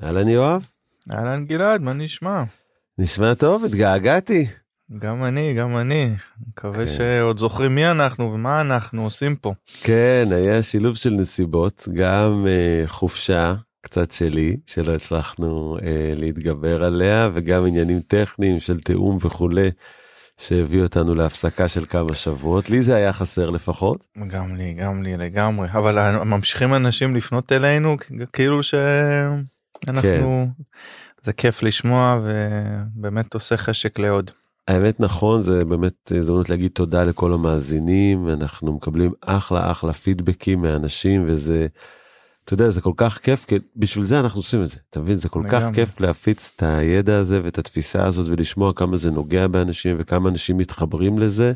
אהלן יואב. אהלן גלעד, מה נשמע? נשמע טוב, התגעגעתי. גם אני. מקווה שעוד זוכרים מי אנחנו ומה אנחנו עושים פה. כן, היה שילוב של נסיבות, גם חופשה קצת שלי, שלא הצלחנו להתגבר עליה, וגם עניינים טכניים של תאום וכולי, שהביאו אותנו להפסקה של כמה שבועות. לי זה היה חסר לפחות. גם לי לגמרי, אבל ממשיכים אנשים לפנות אלינו, כאילו שאנחנו, כן. זה כיף לשמוע ובאמת עושה חשק לעוד. האמת נכון, זה באמת הזדמנות להגיד תודה לכל המאזינים, אנחנו מקבלים אחלה פידבקים מהאנשים, וזה, אתה יודע, זה כל כך כיף, כי בשביל זה אנחנו עושים את זה, אתה מבין? זה כל כך כיף להפיץ את הידע הזה ואת התפיסה הזאת, ולשמוע כמה זה נוגע באנשים, וכמה אנשים מתחברים לזה.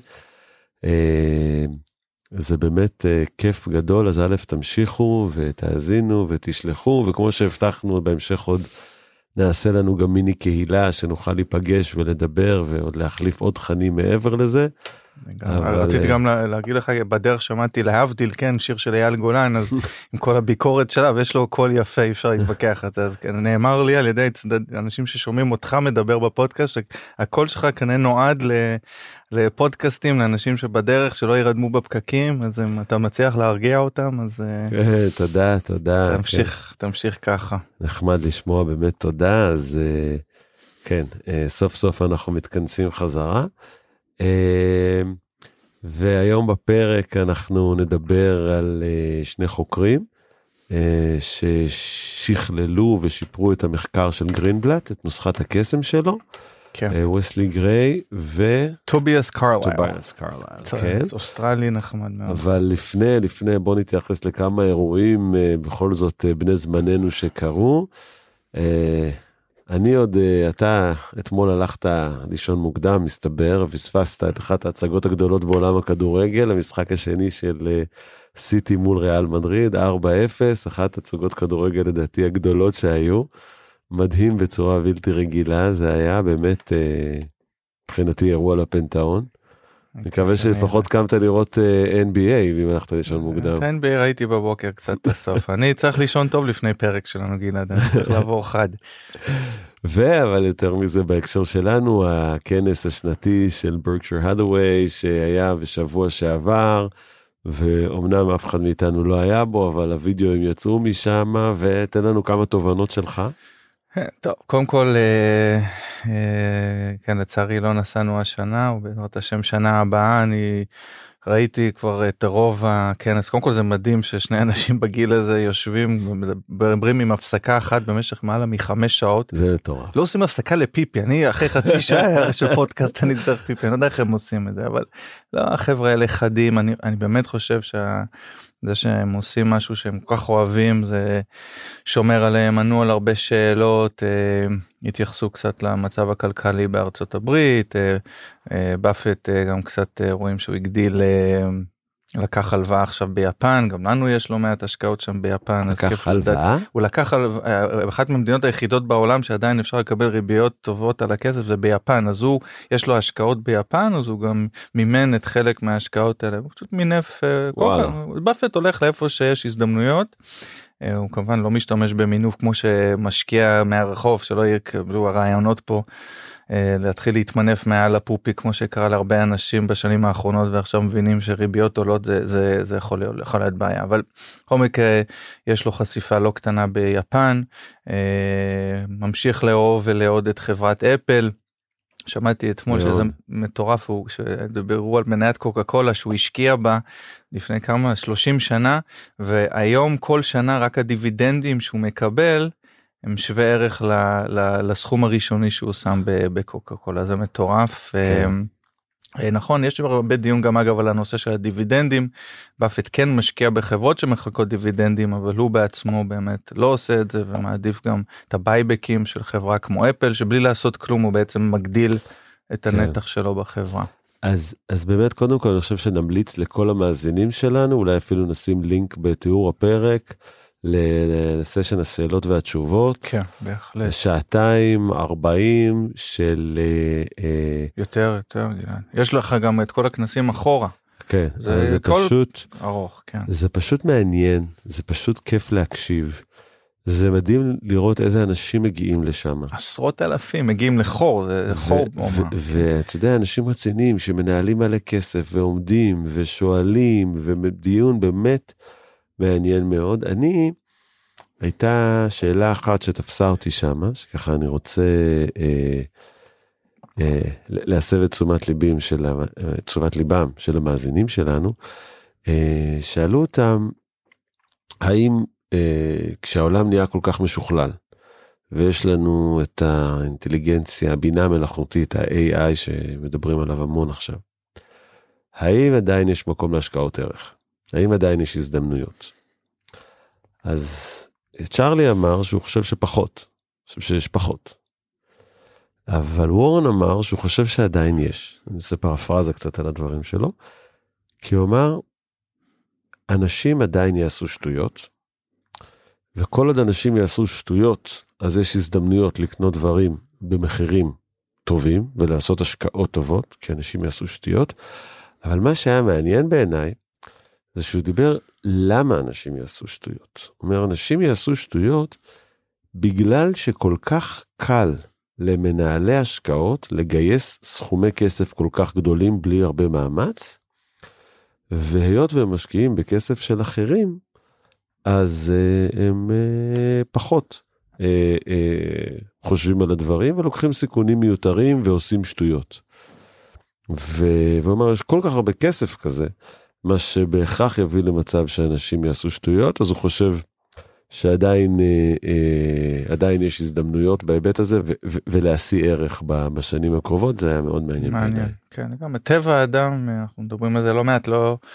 זה באמת כיף גדול, אז א' תמשיכו ותאזינו ותשלחו, וכמו שהבטחנו בהמשך עוד, נעשה לנו גם מיני קהילה שנוכל להיפגש ולדבר ועוד להחליף עוד תכנים מעבר לזה. רציתי גם להגיד לך, בדרך שמעתי להבדיל, כן, שיר של אייל גולן, אז עם כל הביקורת שלה, ויש לו קול יפה, אי אפשר להתווכח את זה, אז נאמר לי על ידי אנשים ששומעים אותך מדבר בפודקאסט, שהקול שלך כנראה נועד לפודקאסטים, לאנשים שבדרך שלא ירדמו בפקקים, אז אם אתה מצליח להרגיע אותם, אז... תודה. תמשיך ככה. נחמד לשמוע, באמת תודה, אז כן, סוף סוף אנחנו מתכנסים חזרה. והיום בפרק אנחנו נדבר על שני חוקרים ששכללו ושיפרו את המחקר של גרינבלט, את נוסחת הקסם שלו, וסלי גריי טוביאס קרלייל. כן. אוסטרלי נחמד מאוד. אבל לפני בוא נתייחס לכמה אירועים בכל זאת בני זמננו שקרו. אתה אתמול הלכת לישון מוקדם, מסתבר, ופספסת את אחת ההצגות הגדולות בעולם הכדורגל, המשחק השני של סיטי מול ריאל מדריד, 4-0, אחת הצגות כדורגל לדעתי הגדולות שהיו, מדהים בצורה בלתי רגילה, זה היה באמת מבחינתי אירוע לפנתאון. מקווה שלפחות קמת לראות NBA, אם הלכת לישון מוקדם. את NBA ראיתי בבוקר קצת לסוף. אני צריך לישון טוב לפני פרק שלנו, גלעד, אני צריך לעבור חד. אבל יותר מזה בהקשר שלנו, הכנס השנתי של ברקשייר הדווי, שהיה בשבוע שעבר, ואומנם אף אחד מאיתנו לא היה בו, אבל הוידאוים יצאו משם, ותן לנו כמה תובנות שלך. טוב, קודם כל, כן, לצערי לא נסענו השנה, ובעזרת השם שנה הבאה, אני ראיתי כבר את רוב הכנס. קודם כל זה מדהים ששני אנשים בגיל הזה יושבים ומדברים עם הפסקה אחת במשך מעלה מ5 שעות. זה מטורף. לא עושים הפסקה לפיפי, אני אחרי חצי שעה של פודקאסט אני צריך פיפי, אני לא יודע איך הם עושים את זה, אבל לא, החבר'ה האלה חדים, אני באמת חושב זה שהם עושים משהו שהם כל כך אוהבים, זה שומר עליהם, ענו על הרבה שאלות, התייחסו קצת למצב הכלכלי בארצות הברית, באפט גם קצת רואים שהוא הגדיל, לקח הלוואה עכשיו ביפן, גם לנו יש לו מעט השקעות שם ביפן. לקח הלוואה? הוא לקח אחת מהמדינות היחידות בעולם שעדיין אפשר לקבל ריביות טובות על הכסף, זה ביפן, אז יש לו השקעות ביפן, אז הוא גם מימן את חלק מההשקעות האלה, הוא פשוט מינף, באפט הולך לאיפה שיש הזדמנויות, הוא כמובן לא משתמש במינוף כמו שמשקיע מהרחוב, שלא יקבלו הרעיונות פה, להתחיל להתמנף מעל הפופי, כמו שקרה להרבה אנשים בשנים האחרונות, ועכשיו מבינים שריביות עולות, זה יכול להיות בעיה, אבל בכל מקרה, יש לו חשיפה לא קטנה ביפן, ממשיך לאהוב ולעוד את חברת אפל, שמעתי אתמול שזה מטורף, שדברו על מניית קוקה קולה, שהוא השקיע בה לפני 30 שנה, והיום כל שנה רק הדיבידנדים שהוא מקבל, הם שווה ערך לסכום הראשוני שהוא שם בקוקה קולה, זה מטורף. נכון, יש הרבה דיון גם אגב על הנושא של הדיבידנדים, באפט כן משקיע בחברות שמחלקות דיבידנדים, אבל הוא בעצמו באמת לא עושה את זה, ומעדיף גם את הבייבקים של חברה כמו אפל, שבלי לעשות כלום הוא בעצם מגדיל את הנתח שלו בחברה. אז באמת קודם כל אני חושב שנמליץ לכל המאזינים שלנו, אולי אפילו נשים לינק בתיאור הפרק, לסשן השאלות והתשובות. כן, בהחלט. 2:40 של... יותר, גלעד. יש לך גם את כל הכנסים אחורה. כן, זה פשוט... ארוך, כן. זה פשוט מעניין, זה פשוט כיף להקשיב. זה מדהים לראות איזה אנשים מגיעים לשם. עשרות אלפים מגיעים לחור, זה חור. ואתה יודע, אנשים רציניים שמנהלים מלא כסף ועומדים ושואלים ודיון באמת מעניין מאוד. הייתה שאלה אחת שתפסה אותי שם, שככה אני רוצה להסב את תשומת ליבם של המאזינים שלנו. שאלו אותם, האם כשהעולם נהיה כל כך משוכלל, ויש לנו את האינטליגנציה, הבינה המלאכותית, ה-AI שמדברים עליו המון עכשיו, האם עדיין יש מקום להשקעות ערך? האם עדיין יש הזדמנויות? אז צ'רלי אמר שהוא חושב שפחות, חושב שיש פחות. אבל וורן אמר שהוא חושב שעדיין יש. אני עושה פרפרזה קצת על הדברים שלו, כי הוא אמר, אנשים עדיין יעשו שטויות, וכל עוד אנשים יעשו שטויות, אז יש הזדמנויות לקנות דברים במחירים טובים, ולעשות השקעות טובות, כי אנשים יעשו שטויות. אבל מה שהיה מעניין בעיניי, זה שהוא דיבר למה אנשים יעשו שטויות. הוא אומר, אנשים יעשו שטויות, בגלל שכל כך קל למנהלי השקעות, לגייס סכומי כסף כל כך גדולים, בלי הרבה מאמץ, והיות והם משקיעים בכסף של אחרים, אז הם פחות חושבים על הדברים, ולוקחים סיכונים מיותרים, ועושים שטויות. ואומר, יש כל כך הרבה כסף כזה, מה שבהכרח יביא למצב שאנשים יעשו שטויות, אז הוא חושב שעדיין יש הזדמנויות בהיבט הזה, ולהשיא ערך בשנים הקרובות, זה היה מאוד מעניין. מעניין, כן, גם טבע האדם, אנחנו מדברים על זה לא מעט,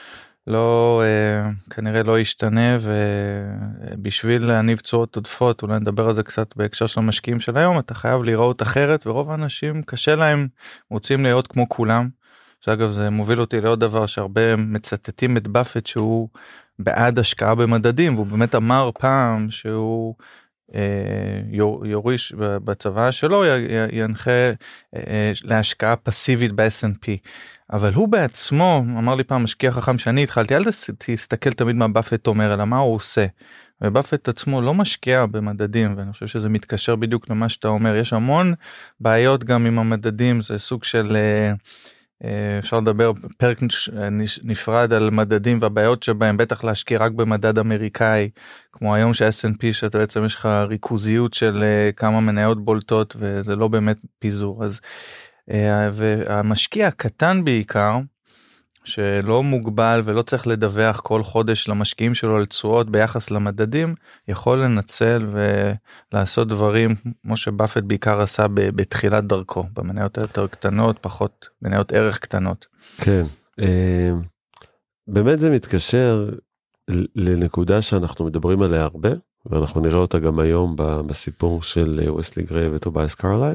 כנראה לא ישתנה, ובשביל להניב תשואות עודפות, אולי נדבר על זה קצת בהקשר של המשקיעים של היום, אתה חייב לראות אחרת, ורוב האנשים קשה להם, רוצים להיות כמו כולם, שאגב זה מוביל אותי לעוד דבר, שהרבה מצטטים את באפט שהוא בעד השקעה במדדים, והוא באמת אמר פעם שהוא יוריש בצבא שלו, ינחה להשקעה פסיבית ב-S&P. אבל הוא בעצמו, אמר לי פעם משקיע חכם שאני התחלתי, אל תסתכל תמיד מה באפט אומר, אלא מה הוא עושה. ובאפט עצמו לא משקיע במדדים, ואני חושב שזה מתקשר בדיוק למה שאתה אומר. יש המון בעיות גם עם המדדים, זה סוג של, אפשר לדבר פרק נפרד על מדדים והבעיות שבהם, בטח להשקיע רק במדד אמריקאי, כמו היום שה-S&P, שאתה בעצם יש לך ריכוזיות של כמה מניות בולטות, וזה לא באמת פיזור. אז והמשקיע הקטן בעיקר, שלא מוגבל ולא צריך לדווח כל חודש למשקיעים שלו על תשואות ביחס למדדים, יכול לנצל ולעשות דברים כמו שבאפט בעיקר עשה בתחילת דרכו, במניות יותר קטנות, פחות מניות ערך קטנות. כן, באמת זה מתקשר לנקודה שאנחנו מדברים עליה הרבה, ואנחנו נראה אותה גם היום בסיפור של וסלי גריי וטובייס קרלייל,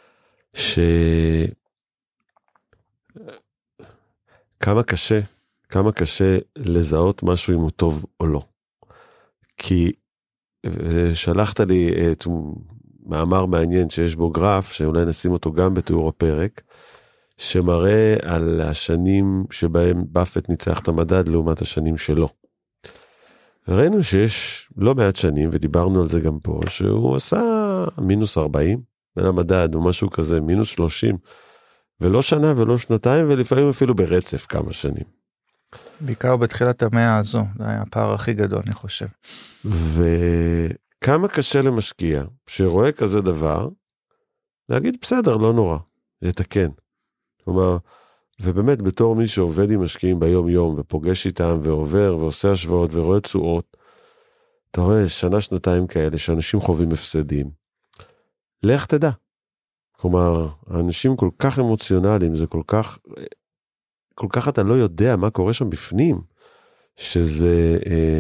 כמה קשה לזהות משהו אם הוא טוב או לא. כי שלחת לי את מאמר מעניין שיש בו גרף, שאולי נשים אותו גם בתיאור הפרק, שמראה על השנים שבהם באפט ניצח את המדד לעומת השנים שלו. ראינו שיש לא מעט שנים, ודיברנו על זה גם פה, שהוא עשה מינוס 40, בין המדד או משהו כזה, מינוס 30, ולא שנה ולא שנתיים, ולפעמים אפילו ברצף כמה שנים. בעיקר בתחילת המאה הזו, זה היה הפער הכי גדול, אני חושב. וכמה קשה למשקיע, שרואה כזה דבר, להגיד בסדר, לא נורא, לתקן. כלומר, ובאמת בתור מי שעובד עם משקיעים ביום יום, ופוגש איתם ועובר ועושה השוואות ורואה תשואות, אתה רואה שנה, שנתיים כאלה, שאנשים חווים הפסדים. לך תדע. כלומר, האנשים כל כך אמוציונליים, זה כל כך אתה לא יודע מה קורה שם בפנים, שזה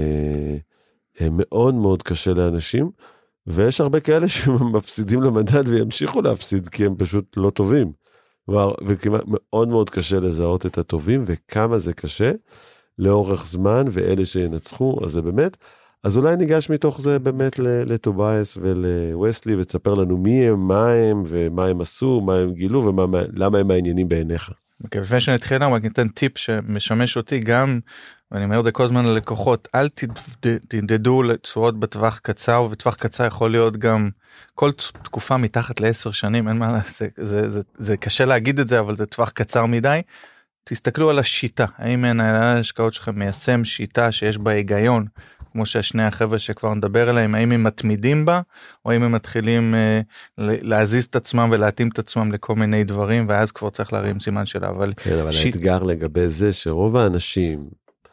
מאוד מאוד קשה לאנשים, ויש הרבה כאלה שמפסידים למדד וימשיכו להפסיד, כי הם פשוט לא טובים. וכמעט מאוד מאוד קשה לזהות את הטובים, וכמה זה קשה לאורך זמן, ואלה שינצחו, אז זה באמת, אז אולי ניגש מתוך זה באמת לטובייס ולווסלי, ותספר לנו מי הם, מה הם, ומה הם עשו, מה הם גילו, ולמה הם העניינים בעיניך. לפני שנתחיל, אני אתן טיפ שמשמש אותי גם, ואני אומר את זה כל הזמן ללקוחות, אל תנדדו לתשואות בטווח קצר, ובטווח קצר יכול להיות גם כל תקופה מתחת ל10 שנים, אין מה לעשות, זה קשה להגיד את זה, אבל זה טווח קצר מדי. תסתכלו על השיטה, האם מנהל ההשקעות שלכם מיישם שיטה שיש בה היגיון, כמו שהשני החבר'ה שכבר נדבר עליהם, האם הם מתמידים בה, או האם הם מתחילים להזיז את עצמם ולהתאים את עצמם לכל מיני דברים, ואז כבר צריך להרים סימן שלה. אבל האתגר לגבי זה שרוב האנשים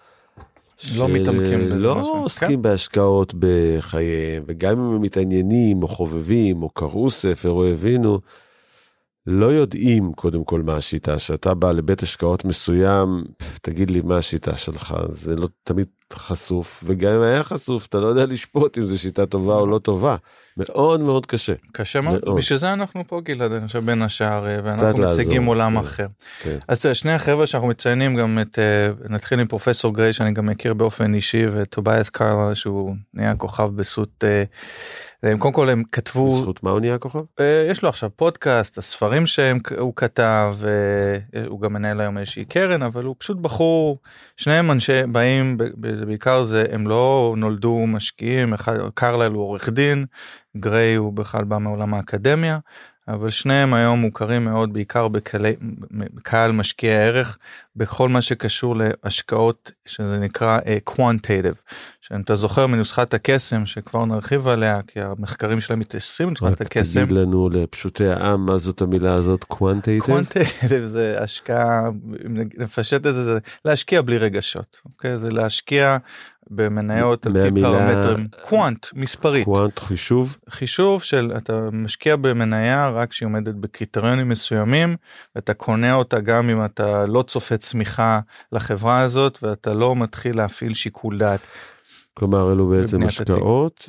לא מתעמקים בזה. לא עוסקים בהשקעות בחייהם, וגם אם הם מתעניינים, או חובבים, או קראו ספר, או הבינו, לא יודעים קודם כל מה השיטה. שאתה בא לבית השקעות מסוים, תגיד לי מה השיטה שלך, זה לא תמיד חשוף, וגם אם היה חשוף, אתה לא יודע לשפוט אם זו שיטה טובה או לא טובה. מאוד מאוד קשה. קשה מאוד, בשביל זה אנחנו פה גלעד, אני חושב בין השאר, ואנחנו מציגים עולם אחר. אז שני החבר'ה שאנחנו מציינים גם נתחיל עם פרופסור גריי, שאני גם מכיר באופן אישי, וטובייס קרלה, שהוא נהיה כוכב בסוט, קודם כל הם כתבו, בזכות מה הוא נהיה כוכב? יש לו עכשיו פודקאסט, הספרים שהוא כתב, הוא גם מנהל היום איזושהי קרן, אבל הוא פשוט בחור, שניהם אנשי באים, בעיקר זה, הם לא נולדו משקיעים, קרלל הוא עורך דין, גריי הוא בכלל בא מעולם האקדמיה, אבל שניהם היום מוכרים מאוד בעיקר בקהל משקיעי הערך, בכל מה שקשור להשקעות שזה נקרא quantitative, שאם אתה זוכר מנוסחת הקסם שכבר נרחיב עליה, כי המחקרים שלהם מתייחסים לנוסחת הקסם. רק תגיד לנו לפשוטי העם, מה זאת המילה הזאת quantitative? quantitative זה השקעה, נפשט את זה, להשקיע בלי רגשות, אוקיי? זה להשקיע במניות על פי פרמטרים, קוונט, מספרית. קוונט, חישוב? חישוב של, אתה משקיע במניה רק שהיא עומדת בקריטריונים מסוימים, ואתה קונה אותה גם אם אתה לא צופה צמיחה לחברה הזאת, ואתה לא מתחיל להפעיל שיקול דעת. כלומר, אלו בעצם השקעות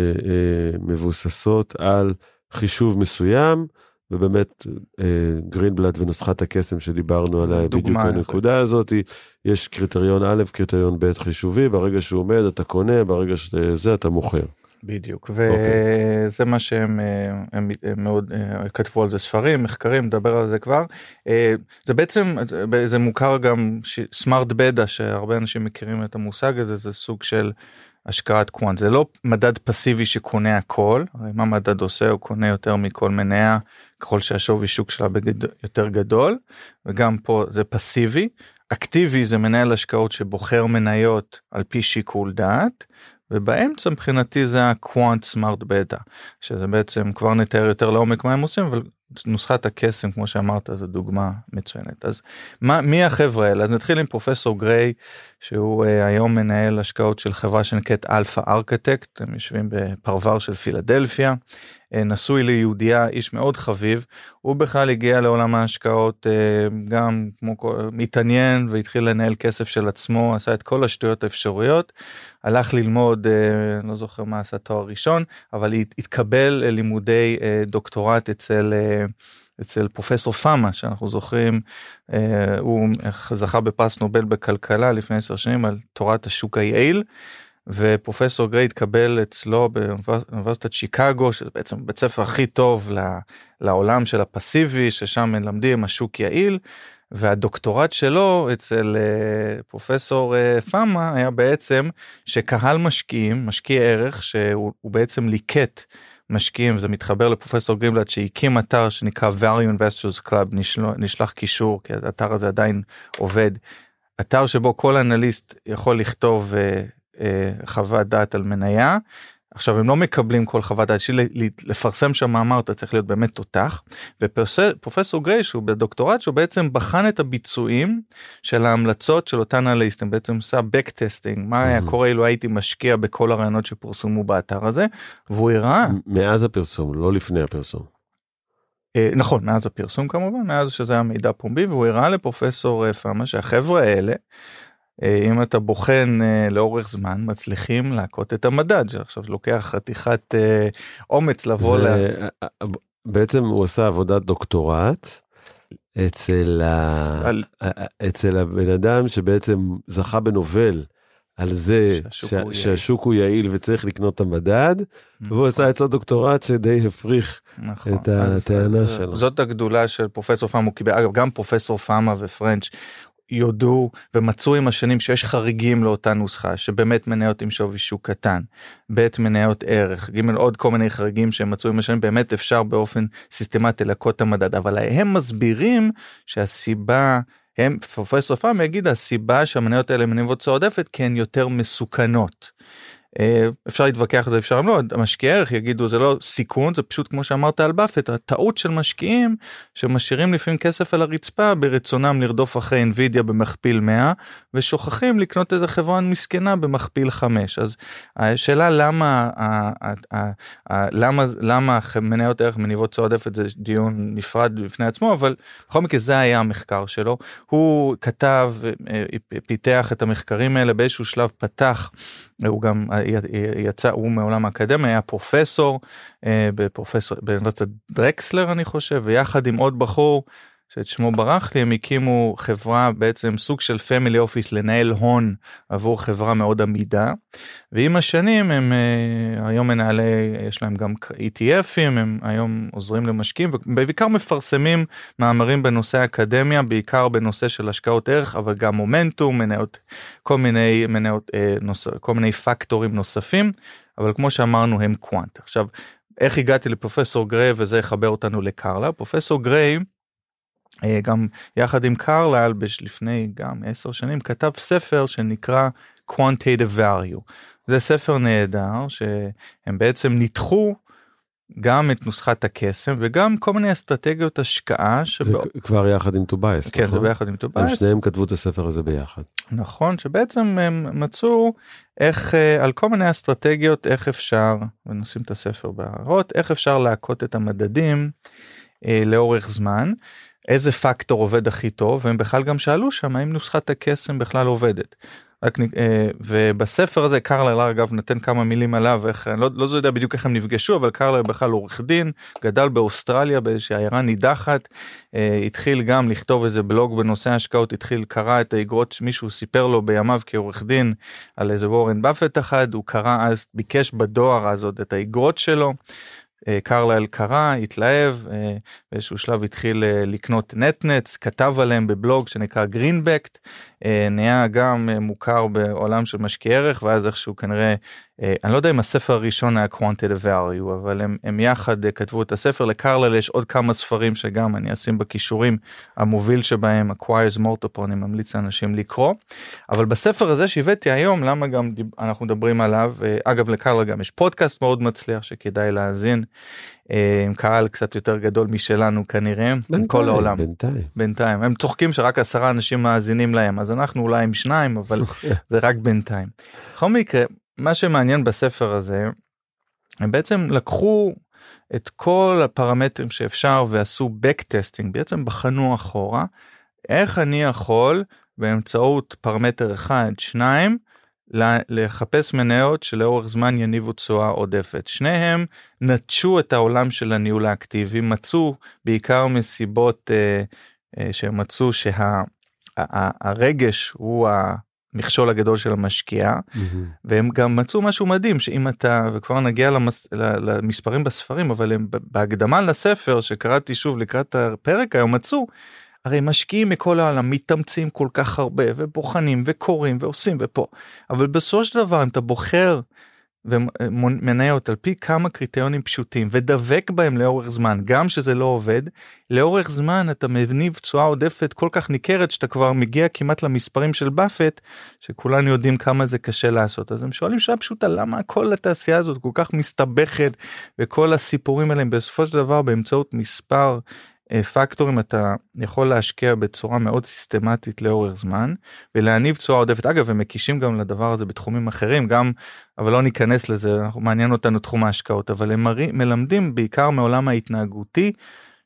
שמבוססות על חישוב מסוים, ובאמת גרינבלט ונוסחת הקסם שדיברנו עליה בדיוק בנקודה הזאת, יש קריטריון א', קריטריון ב' חישובי, ברגע שהוא עומד אתה קונה, ברגע שזה אתה מוכר. בדיוק, וזה מה שהם מאוד כתבו על זה ספרים, מחקרים, מדבר על זה כבר. זה בעצם, זה מוכר גם סמארט בדה, שהרבה אנשים מכירים את המושג הזה, זה סוג של השקעת קוונט. זה לא מדד פסיבי שקונה הכל, הרי מה מדד עושה? הוא קונה יותר מכל מניה, ככל שהשווי שוק שלה יותר גדול, וגם פה זה פסיבי. אקטיבי זה מנהל השקעות שבוחר מניות על פי שיקול דעת, ובאמצע מבחינתי זה ה-Quant Smart Beta, שזה בעצם כבר נתאר יותר לעומק מה הם עושים, אבל נוסחת הקסם, כמו שאמרת, זו דוגמה מצוינת. אז מי החבר'ה האלה? אז נתחיל עם פרופסור גריי, שהוא היום מנהל השקעות של חברה שנקראת Alpha Architect, הם יושבים בפרבר של פילדלפיה, נשוי ליהודיה, איש מאוד חביב, הוא בכלל הגיע לעולם ההשקעות, גם כמו מתעניין, והתחיל לנהל כסף של עצמו, עשה את כל השטויות האפשריות, הלך ללמוד, לא זוכר מה עשה תואר ראשון, אבל התקבל לימודי דוקטורט אצל פרופסור פאמה, שאנחנו זוכרים, הוא זכה בפרס נובל בכלכלה לפני 10 שנים על תורת השוק היעיל, ופרופסור גריי התקבל אצלו באוניברסיטת שיקגו, שזה בעצם בית ספר הכי טוב לעולם של הפסיבי, ששם מלמדים השוק יעיל, והדוקטורט שלו אצל פרופסור פאמה היה בעצם שקהל משקיעים, משקיע ערך, שהוא בעצם ליקט משקיעים, זה מתחבר לפרופסור גרינבלט שהקים אתר שנקרא Value Investors Club, נשלח קישור, כי האתר הזה עדיין עובד, אתר שבו כל אנליסט יכול לכתוב חוות דעת על מניה, עכשיו הם לא מקבלים כל חוות דעת, לפרסם שם מאמר אתה צריך להיות באמת תותח, ופרופסור גריי שהוא בדוקטורט שהוא בעצם בחן את הביצועים של ההמלצות של אותן אנליסטים, בעצם עשה back-testing, מה היה קורה אילו הייתי משקיע בכל הרעיונות שפורסמו באתר הזה, והוא הראה. מאז הפרסום, לא לפני הפרסום. נכון, מאז הפרסום כמובן, מאז שזה היה מידע פומבי, והוא הראה לפרופסור פאמה שהחבר'ה האלה, אם אתה בוחן לאורך זמן, מצליחים להכות את המדד, שעכשיו לוקח חתיכת אומץ לבוא בעצם הוא עשה עבודת דוקטורט, אצל הבן אדם שבעצם זכה בנובל, על זה שהשוק הוא יעיל וצריך לקנות את המדד, והוא עשה אצלו דוקטורט שדי הפריך את הטענה שלו. זאת הגדולה של פרופסור פאמה, אגב גם פרופסור פאמה ופרנץ' יודו ומצאו עם השנים שיש חריגים לאותה נוסחה, שבאמת מניות עם שווי שוק קטן, ב' מניות ערך, ג' עוד כל מיני חריגים שהם מצאו עם השנים, באמת אפשר באופן סיסטמטי לקות המדד, אבל הם מסבירים שהסיבה, פרופסור פאמה יגיד, הסיבה שהמניות האלה מניבות תשואה עודפת, כי הן יותר מסוכנות. אפשר להתווכח על זה, אפשר לא, המשקיעי ערך יגידו זה לא סיכון, זה פשוט כמו שאמרת על באפט, הטעות של משקיעים שמשאירים לפעמים כסף על הרצפה ברצונם לרדוף אחרי NVIDIA במכפיל 100 ושוכחים לקנות איזה חברה מסכנה במכפיל 5. אז השאלה למה מניות ערך מניבות תשואה עודפת זה דיון נפרד בפני עצמו, אבל בכל מקרה זה היה המחקר שלו, הוא כתב, פיתח את המחקרים האלה, באיזשהו שלב פתח, הוא גם יצא, הוא מעולם האקדמיה, היה פרופסור, באוניברסיטת דרקסלר אני חושב, ויחד עם עוד בחור, שאת שמו ברח לי, הם הקימו חברה, בעצם סוג של פמילי אופיס, לנהל הון עבור חברה מאוד עמידה, ועם השנים הם היום מנהלי, יש להם גם ETF'ים, הם היום עוזרים למשקיעים, ובעיקר מפרסמים מאמרים בנושא האקדמיה, בעיקר בנושא של השקעות ערך, אבל גם מומנטום, מניות, כל מיני פקטורים נוספים, אבל כמו שאמרנו הם קוונט. עכשיו, איך הגעתי לפרופסור גריי, וזה יחבר אותנו לקרלה, פרופסור גריי, גם יחד עם קרלל לפני גם 10 שנים כתב ספר שנקרא Quantitative Value. זה ספר נהדר שהם בעצם ניתחו גם את נוסחת הקסם וגם כל מיני אסטרטגיות השקעה. זה כבר יחד עם טובייס, כן, נכון? זה ביחד עם טובייס. הם שניהם כתבו את הספר הזה ביחד. נכון, שבעצם הם מצאו איך, על כל מיני אסטרטגיות, איך אפשר, ונושאים את הספר בהערות, איך אפשר להכות את המדדים לאורך זמן. איזה פקטור עובד הכי טוב, והם בכלל גם שאלו שם, האם נוסחת הקסם בכלל עובדת. ובספר הזה, קרלל אגב נתן כמה מילים עליו, אני לא יודע בדיוק איך הם נפגשו, אבל קרלל בכלל עורך דין, גדל באוסטרליה, באיזושהי עיירה נידחת, התחיל גם לכתוב איזה בלוג בנושא ההשקעות, קרא את האגרות, מישהו סיפר לו בימיו כעורך דין, על איזה וורן באפט אחד, הוא קרא אז, ביקש בדואר הזאת את האגרות שלו, קרלל קרא, התלהב, באיזשהו שלב התחיל לקנות נטנטס, כתב עליהם בבלוג שנקרא גרינבקט, נהיה גם מוכר בעולם של משקיעי ערך, ואז איכשהו כנראה, אני לא יודע אם הספר הראשון היה Quantitative Value, אבל הם יחד כתבו את הספר, לקרלל יש עוד כמה ספרים שגם אני אשים בכישורים, המוביל שבהם, Acquires Multiple, אני ממליץ לאנשים לקרוא, אבל בספר הזה שהבאתי היום, למה גם אנחנו מדברים עליו, אגב לקרלל גם יש פודקאסט מאוד מצליח שכדאי להאזין, עם קהל קצת יותר גדול משלנו כנראה, בכל העולם. בינתיים. הם צוחקים שרק 10 אנשים מאזינים להם, אז אנחנו אולי עם 2, אבל זה רק בינתיים. בכל מקרה, מה שמעניין בספר הזה, הם בעצם לקחו את כל הפרמטרים שאפשר ועשו backtasting, בעצם בחנו אחורה, איך אני יכול באמצעות פרמטר 1, 2, לחפש מניות שלאורך זמן יניבו תשואה עודפת. שניהם נטשו את העולם של הניהול האקטיבי, מצאו בעיקר מסיבות שהם מצאו שהרגש הוא המכשול הגדול של המשקיע, והם גם מצאו משהו מדהים, שאם אתה, וכבר נגיע למספרים בספרים, אבל הם בהקדמה לספר שקראתי שוב לקראת הפרק היום מצאו, הרי משקיעים מכל העולם, מתאמצים כל כך הרבה, ובוחנים, וקוראים, ועושים, ופה. אבל בסופו של דבר, אם אתה בוחר, ומניות על פי כמה קריטריונים פשוטים, ודבק בהם לאורך זמן, גם שזה לא עובד, לאורך זמן אתה מניב תשואה עודפת כל כך ניכרת, שאתה כבר מגיע כמעט למספרים של באפט, שכולנו יודעים כמה זה קשה לעשות. אז הם שואלים שאלה פשוטה, למה כל התעשייה הזאת כל כך מסתבכת, וכל הסיפורים האלה, בסופו של דבר, באמצעות מספר פקטורים אתה יכול להשקיע בצורה מאוד סיסטמטית לאורך זמן, ולהניב תשואה עודפת. אגב, הם מקישים גם לדבר הזה בתחומים אחרים, גם, אבל לא ניכנס לזה, מעניין אותנו תחום ההשקעות, אבל הם מלמדים בעיקר מעולם ההתנהגותי,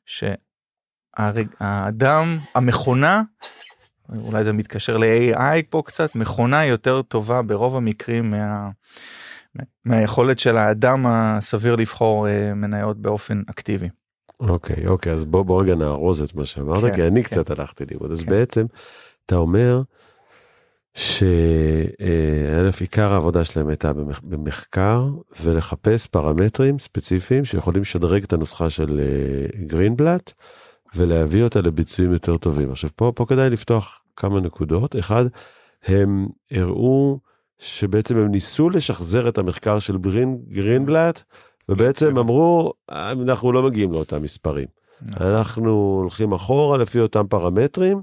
שהאדם, המכונה, אולי זה מתקשר ל-AI פה קצת, מכונה יותר טובה ברוב המקרים מהיכולת של האדם הסביר לבחור מניות באופן אקטיבי. אוקיי, אז בוא רגע נארוז את מה שאמרת, כי אני קצת הלכתי לראות. אז בעצם, אתה אומר עיקר העבודה שלהם הייתה במחקר, ולחפש פרמטרים ספציפיים שיכולים לשדרג את הנוסחה של גרינבלט, ולהביא אותה לביצועים יותר טובים. עכשיו, פה כדאי לפתוח כמה נקודות. אחד, הם הראו שבעצם הם ניסו לשחזר את המחקר של גרינבלט, ובעצם אמרו, אנחנו לא מגיעים לאותם מספרים. אנחנו הולכים אחורה לפי אותם פרמטרים,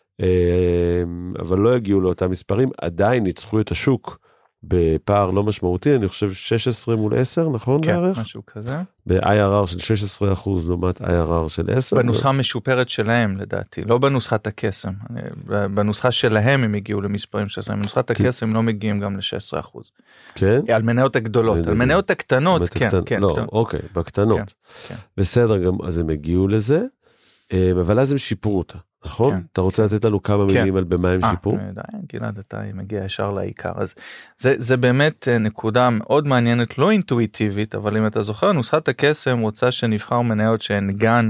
אבל לא הגיעו לאותם מספרים, עדיין ניצחו את השוק בפער לא משמעותי, אני חושב 16 מול 10, נכון בערך? כן, משהו כזה. ב-IRR של 16% לעומת IRR של 10. בנוסחה משופרת שלהם לדעתי, לא בנוסחת הקסם. בנוסחה שלהם הם הגיעו למספרים של זה, בנוסחת הקסם לא מגיעים גם ל-16%. כן? על מניות הגדולות, על מניות הקטנות, כן. לא, אוקיי, בקטנות. בסדר, גם אז הם הגיעו לזה, אבל אז הם שיפרו אותה. נכון? כן. אתה רוצה לתת לנו כמה מילים על במה הם שיפור? גלעד, אתה מגיע ישר לעיקר. אז זה באמת נקודה מאוד מעניינת, לא אינטואיטיבית, אבל אם אתה זוכר, נוסחת הקסם רוצה שנבחר מניות שהן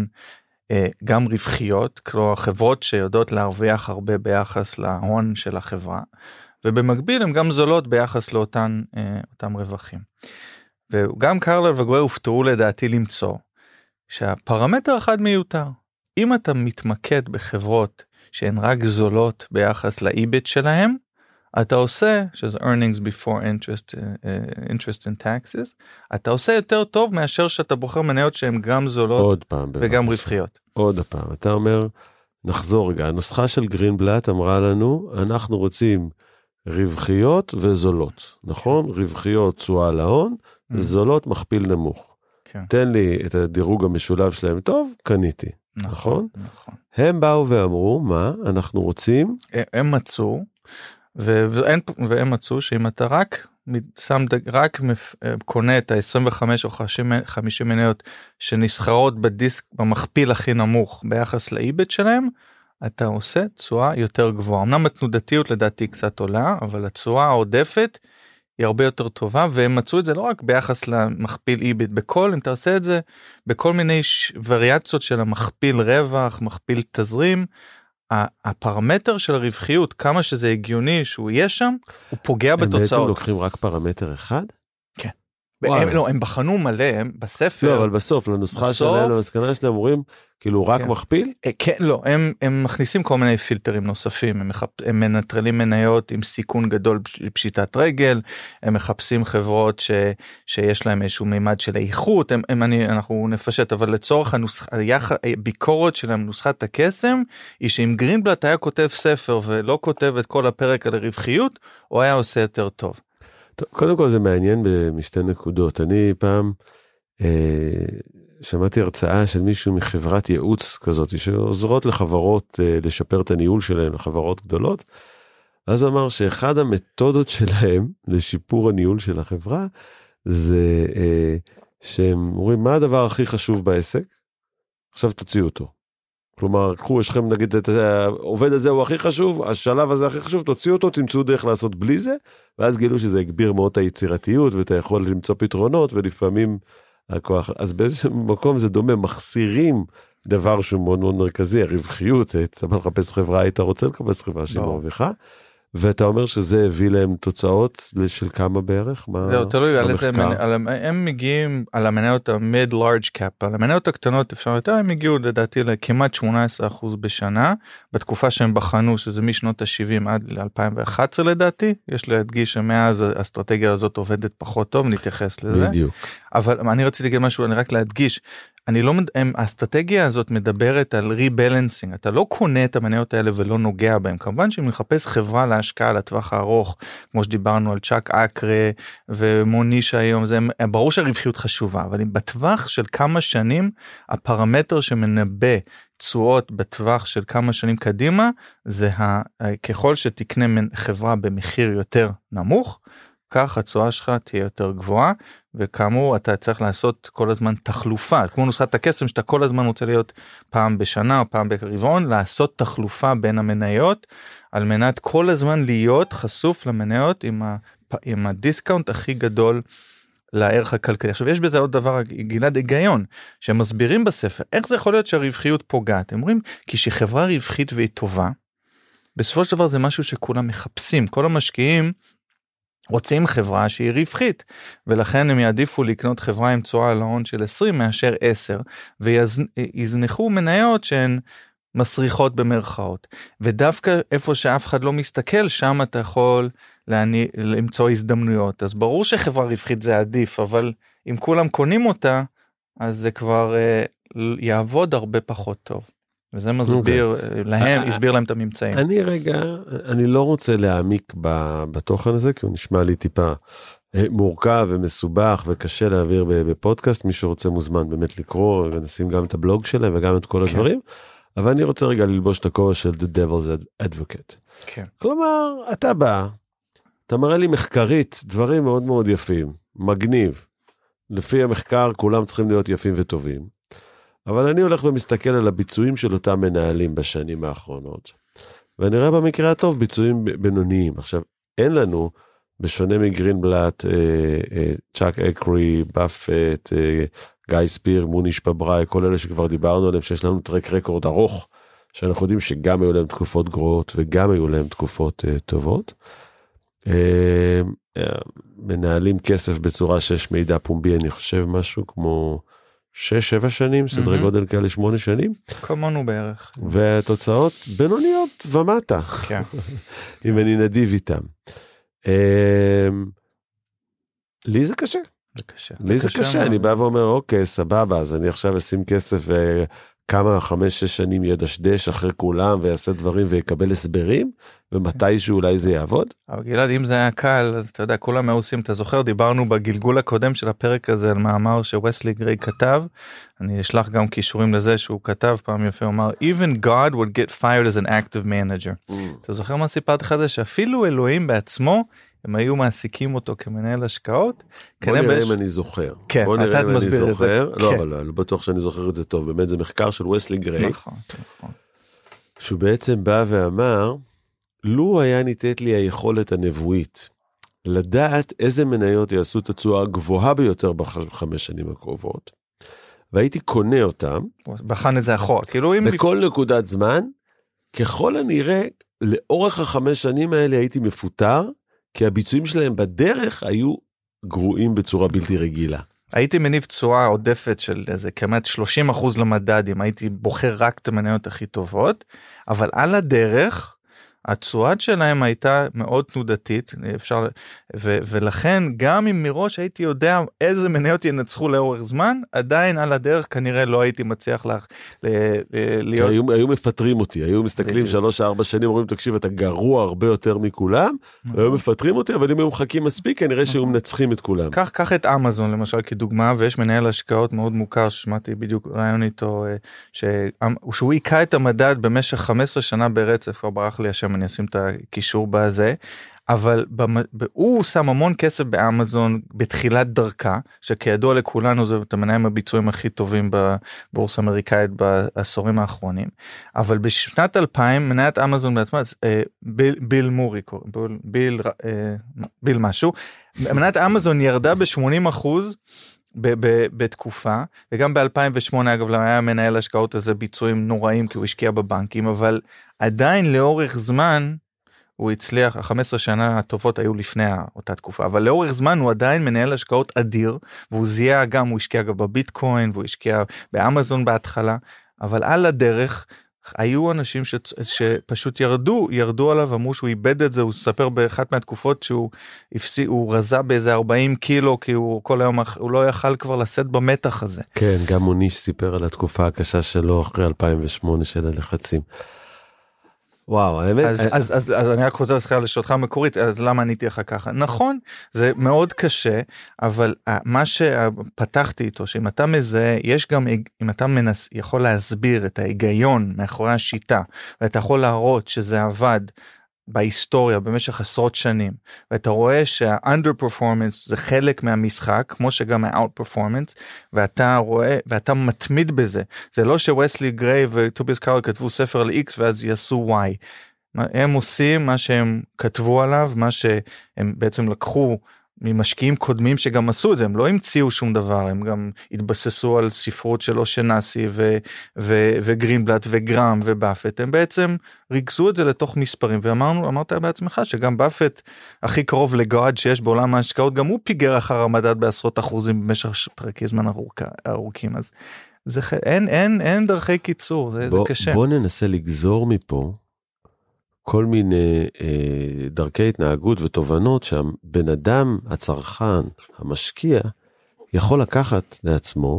גם רווחיות, כלומר חברות שיודעות להרוויח הרבה ביחס להון של החברה, ובמקביל הן גם זולות ביחס לאותם רווחים. וגם קרלר וגרויר הופתעו לדעתי למצוא, שהפרמטר אחד מיותר, אם אתה מתמקד בחברות שהן רק זולות ביחס ל-EBIT שלהם, אתה עושה, שזה earnings before interest and taxes, אתה עושה יותר טוב מאשר שאתה בוחר מניות שהן גם זולות וגם רווחיות. עוד פעם, אתה אומר, נחזור רגע, הנוסחה של גרינבלט אמרה לנו, אנחנו רוצים רווחיות וזולות, נכון? רווחיות תשואה להון, זולות מכפיל נמוך. תן לי את הדירוג המשולב שלהם טוב, קניתי. נכון? הם באו ואמרו, מה? אנחנו רוצים? הם מצאו, והם מצאו שאם אתה רק קונה את ה-25 או 50 מניות שנסחרות בדיסק במכפיל הכי נמוך ביחס לאיבט שלהם, אתה עושה תשואה יותר גבוהה. אמנם התנודתיות לדעתי קצת עולה, אבל התשואה העודפת היא הרבה יותר טובה, והם מצאו את זה לא רק ביחס למכפיל איביט, אם אתה עושה את זה בכל מיני וריאציות של המכפיל רווח, מכפיל תזרים, הפרמטר של הרווחיות, כמה שזה הגיוני שהוא יהיה שם, הוא פוגע בתוצאות. הם בעצם לוקחים רק פרמטר אחד? כן. הם בחנו מלא, בספר. לא, אבל בסוף, לנוסחה שלהם, למסקנה שלהם, אומרים, כאילו רק מכפיל? כן, לא, הם מכניסים כל מיני פילטרים נוספים, הם מנטרלים מניות עם סיכון גדול לפשיטת רגל, הם מחפשים חברות שיש להם איזשהו מימד של איכות, אנחנו נפשט, אבל לצורך הביקורת של נוסחת הקסם, היא שאם גרינבלט היה כותב ספר ולא כותב את כל הפרק על הרווחיות, הוא היה עושה יותר טוב. קודם כל זה מעניין במשתי נקודות. אני פעם שמעתי הרצאה של מישהו מחברת ייעוץ כזאת, שעוזרות לחברות לשפר את הניהול שלהם, לחברות גדולות. אז הוא אמר שאחד המתודות שלהם לשיפור הניהול של החברה, זה שהם אומרים, מה הדבר הכי חשוב בעסק? עכשיו תוציאו אותו. כלומר, קחו, יש לכם נגיד, העובד הזה הוא הכי חשוב, השלב הזה הכי חשוב, תוציאו אותו, תמצאו דרך לעשות בלי זה, ואז גילו שזה הגביר מאוד את היצירתיות, ואתה יכול למצוא פתרונות, ולפעמים הכוח, אז באיזה מקום זה דומה, מחסירים דבר שהוא מאוד מאוד מרכזי, הרווחיות, זה צריך לחפש חברה, היית רוצה לחפש חברה שהיא מרוויחה, ואתה אומר שזה הביא להם תוצאות של כמה בערך? זהו, תלוי על איזה, הם מגיעים על המניות ה-mid-large cap, על המניות הקטנות אפשר יותר, הם הגיעו לדעתי לכמעט 18% בשנה, בתקופה שהם בחנו, שזה משנות ה-70 עד ל-2011 לדעתי, יש להדגיש שמאז האסטרטגיה הזאת עובדת פחות טוב, נתייחס לזה. בדיוק. אבל אני רציתי להגיד משהו, אני רק להדגיש, האסטרטגיה הזאת מדברת על ריבלנסינג, אתה לא קונה את המניות האלה ולא נוגע בהם, כמובן שאם נחפש חברה להשקעה לטווח הארוך, כמו שדיברנו על צ'אק אקרה ומוניש היום, זה ברור שהרווחיות חשובה, אבל אם בטווח של כמה שנים, הפרמטר שמנבא תשואות בטווח של כמה שנים קדימה, זה ככל שתקנה חברה במחיר יותר נמוך, כך התשואה שלך תהיה יותר גבוהה, וכאמור אתה צריך לעשות כל הזמן תחלופה, כמו נוסחת הקסם שאתה כל הזמן רוצה להיות פעם בשנה או פעם ברבעון, לעשות תחלופה בין המניות, על מנת כל הזמן להיות חשוף למניות עם הדיסקאונט הכי גדול לערך הכלכלי. עכשיו יש בזה עוד דבר, גלעד, היגיון, שמסבירים בספר, איך זה יכול להיות שהרווחיות פוגעת? הם אומרים, כי שחברה רווחית והיא טובה, בסופו של דבר זה משהו שכולם מחפשים, כל המשקיעים רוצים חברה שהיא רווחית, ולכן הם יעדיפו לקנות חברה עם תשואה על ההון של 20 מאשר 10, ויזנחו מניות שהן מסריחות במרכאות, ודווקא איפה שאף אחד לא מסתכל, שם אתה יכול למצוא הזדמנויות. אז ברור שחברה רווחית זה עדיף, אבל אם כולם קונים אותה, אז זה כבר יעבוד הרבה פחות טוב. וזה מסביר להם, הסביר להם את הממצאים. אני לא רוצה להעמיק בתוכן הזה, כי הוא נשמע לי טיפה מורכב ומסובך וקשה להעביר בפודקאסט. מי שרוצה מוזמן באמת לקרוא, ונשים גם את הבלוג שלהם וגם את כל הדברים. אבל אני רוצה רגע ללבוש את הכובע של The Devil's Advocate. כן. כלומר, אתה בא, אתה מראה לי מחקרית דברים מאוד מאוד יפים, מגניב. לפי המחקר כולם צריכים להיות יפים וטובים. אבל אני הולך ומסתכל על הביצועים של אותם מנהלים בשנים האחרונות. ואני רואה במקרה הטוב ביצועים בינוניים. עכשיו, אין לנו, בשונה מגרינבלט, צ'אק אקרי, באפט, גיא ספיר, מוניש פבראי, כל אלה שכבר דיברנו עליהם, שיש לנו טרק רקורד ארוך, שאנחנו יודעים שגם היו להם תקופות גרועות, וגם היו להם תקופות טובות. מנהלים כסף בצורה שיש מידע פומבי, אני חושב משהו כמו 6-7 שנים, סדרי גודל כאלה 8 שנים. כמונו בערך. והתוצאות בינוניות ומטה. כן. אם אני נדיב איתם. לי זה קשה. לי זה קשה, אני בא ואומר, אוקיי, סבבה, אז אני עכשיו אשים כסף וכמה 5-6 שנים ידשדש אחרי כולם ויעשה דברים ויקבל הסברים, ומתישהו אולי זה יעבוד. אבל גלעד, אם זה היה קל, אז אתה יודע, כולם עושים, אתה זוכר, דיברנו בגלגול הקודם של הפרק הזה על מאמר שווסלי גריי כתב, אני אשלח גם קישורים לזה שהוא כתב פעם יפה, הוא אמר, Even God would get fired as an active manager. אתה זוכר מה סיפרת לך זה? שאפילו אלוהים בעצמו, הם היו מעסיקים אותו כמנהל השקעות. בוא נראה אם אני זוכר. כן, אתה מסביר את זה. לא, אבל לא בטוח שאני זוכר את זה טוב. באמת זה מחקר של וסלי גריי. נכון. שהוא בעצם בא ואמר, לו היה ניתת לי היכולת הנבואית, לדעת איזה מניות יעשו את התשואה הגבוהה ביותר ב5 שנים הקרובות, והייתי קונה אותם. בחן את זה אחורה. בכל נקודת זמן, ככל הנראה, לאורך 5 שנים האלה הייתי מפוטר, כי הביצועים שלהם בדרך היו גרועים בצורה בלתי רגילה. הייתי מניב תשואה עודפת של איזה כמעט 30% למדד, אם הייתי בוחר רק את המניות הכי טובות, אבל על הדרך, התשואה שלהם הייתה מאוד תנודתית, אפשר, ולכן גם אם מראש הייתי יודע איזה מניות ינצחו לאורך זמן, עדיין על הדרך כנראה לא הייתי מצליח להיות... היו מפטרים אותי, היו מסתכלים 3-4 שנים, אומרים תקשיב אתה גרוע הרבה יותר מכולם, היו מפטרים אותי, אבל אם היו מחכים מספיק, כנראה שהיו מנצחים את כולם. קח את אמזון למשל כדוגמה, ויש מנהל השקעות מאוד מוכר, ששמעתי בדיוק רעיון איתו, שהוא עיקה את המדד במשך 15 שנה ברצף, כבר ברח לי השם, אני אשים את הקישור בזה, אבל הוא שם המון כסף באמזון בתחילת דרכה, שכידוע לכולנו זה המניה עם הביצועים הכי טובים בבורסה האמריקאית בעשורים האחרונים, אבל בשנת 2000 מניית אמזון בעצמה, ביל מורי, ביל משהו, מניית אמזון ירדה ב-80% בתקופה, וגם ב-2008 אגב היה מנהל השקעות הזה ביצועים נוראים, כי הוא השקיע בבנקים, אבל עדיין לאורך זמן, הוא הצליח, 15 שנה הטובות היו לפני אותה תקופה, אבל לאורך זמן הוא עדיין מנהל השקעות אדיר, והוא זיהה גם, הוא השקיע גם בביטקוין, והוא השקיע באמזון בהתחלה, אבל על הדרך, היו אנשים שפשוט ירדו עליו, אמרו שהוא איבד את זה, הוא ספר באחת מהתקופות שהוא רזה באיזה 40 קילו, כי הוא כל היום, הוא לא יכל כבר לשאת במתח הזה. כן, גם מוניש סיפר על התקופה הקשה שלו, אחרי 2008 של הלחצים. וואו, האמת... אז אני רק חוזר לשאלתך המקורית, אז למה עניתי לך ככה? נכון, זה מאוד קשה, אבל מה שפתחתי איתו, שאם אתה מזהה, יש גם, אם אתה יכול להסביר את ההיגיון מאחורי השיטה, ואתה יכול להראות שזה עבד בהיסטוריה במשך עשרות שנים, ואתה רואה שה-underperformance זה חלק מהמשחק, כמו שגם ה-outperformance, ואתה רואה, ואתה מתמיד בזה. זה לא שווסלי גריי וטוביאס קארל כתבו ספר על X ואז יעשו Y. הם עושים מה שהם כתבו עליו, מה שהם בעצם לקחו ממשקיעים קודמים שגם עשו את זה, הם לא המציאו שום דבר, הם גם התבססו על ספרות של אושנסי וגרינבלט וגרם ובאפט, הם בעצם ריכזו את זה לתוך מספרים, ואמרת בעצמך שגם באפט הכי קרוב לגועד שיש בעולם ההשקעות, גם הוא פיגר אחר המדד בעשרות אחוזים במשך פרקי זמן ארוכים, אז אין דרכי קיצור, זה קשה. בוא ננסה לגזור מפה, כל מיני דרכי התנהגות ותובנות שהבן אדם, הצרכן, המשקיע, יכול לקחת לעצמו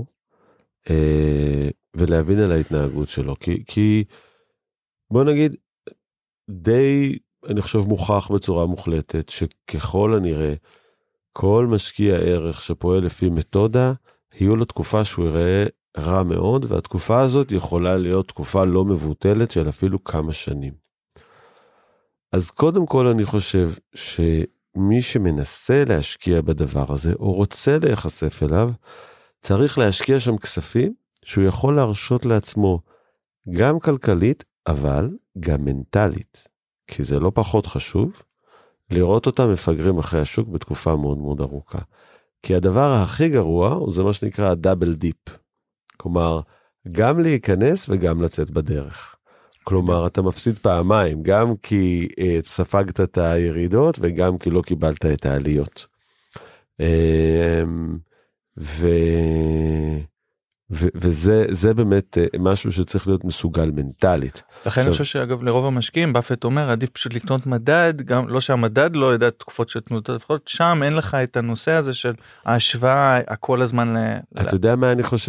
ולהבין על ההתנהגות שלו. כי בוא נגיד, די, אני חושב מוכח בצורה מוחלטת, שככל הנראה, כל משקיע ערך שפועל לפי מתודה, יהיו לו תקופה שהוא יראה רע מאוד, והתקופה הזאת יכולה להיות תקופה לא מבוטלת של אפילו כמה שנים. אז קודם כל אני חושב שמי שמנסה להשקיע בדבר הזה, או רוצה להיחשף אליו, צריך להשקיע שם כספים, שהוא יכול להרשות לעצמו גם כלכלית, אבל גם מנטלית. כי זה לא פחות חשוב, לראות אותם מפגרים אחרי השוק בתקופה מאוד מאוד ארוכה. כי הדבר הכי גרוע, הוא זה מה שנקרא הדאבל דיפ. כלומר, גם להיכנס וגם לצאת בדרך. כלומר, אתה מפסיד פעמיים, גם כי ספגת את הירידות, וגם כי לא קיבלת את העליות. וזה באמת משהו שצריך להיות מסוגל מנטלית. לכן אני חושב שאגב לרוב המשקיעים, באפט אומר, עדיף פשוט לקנות מדד, גם לא שהמדד לא ידע תקופות של תנועות, לפחות שם אין לך את הנושא הזה של ההשוואה, הכל הזמן אתה יודע מה אני חושב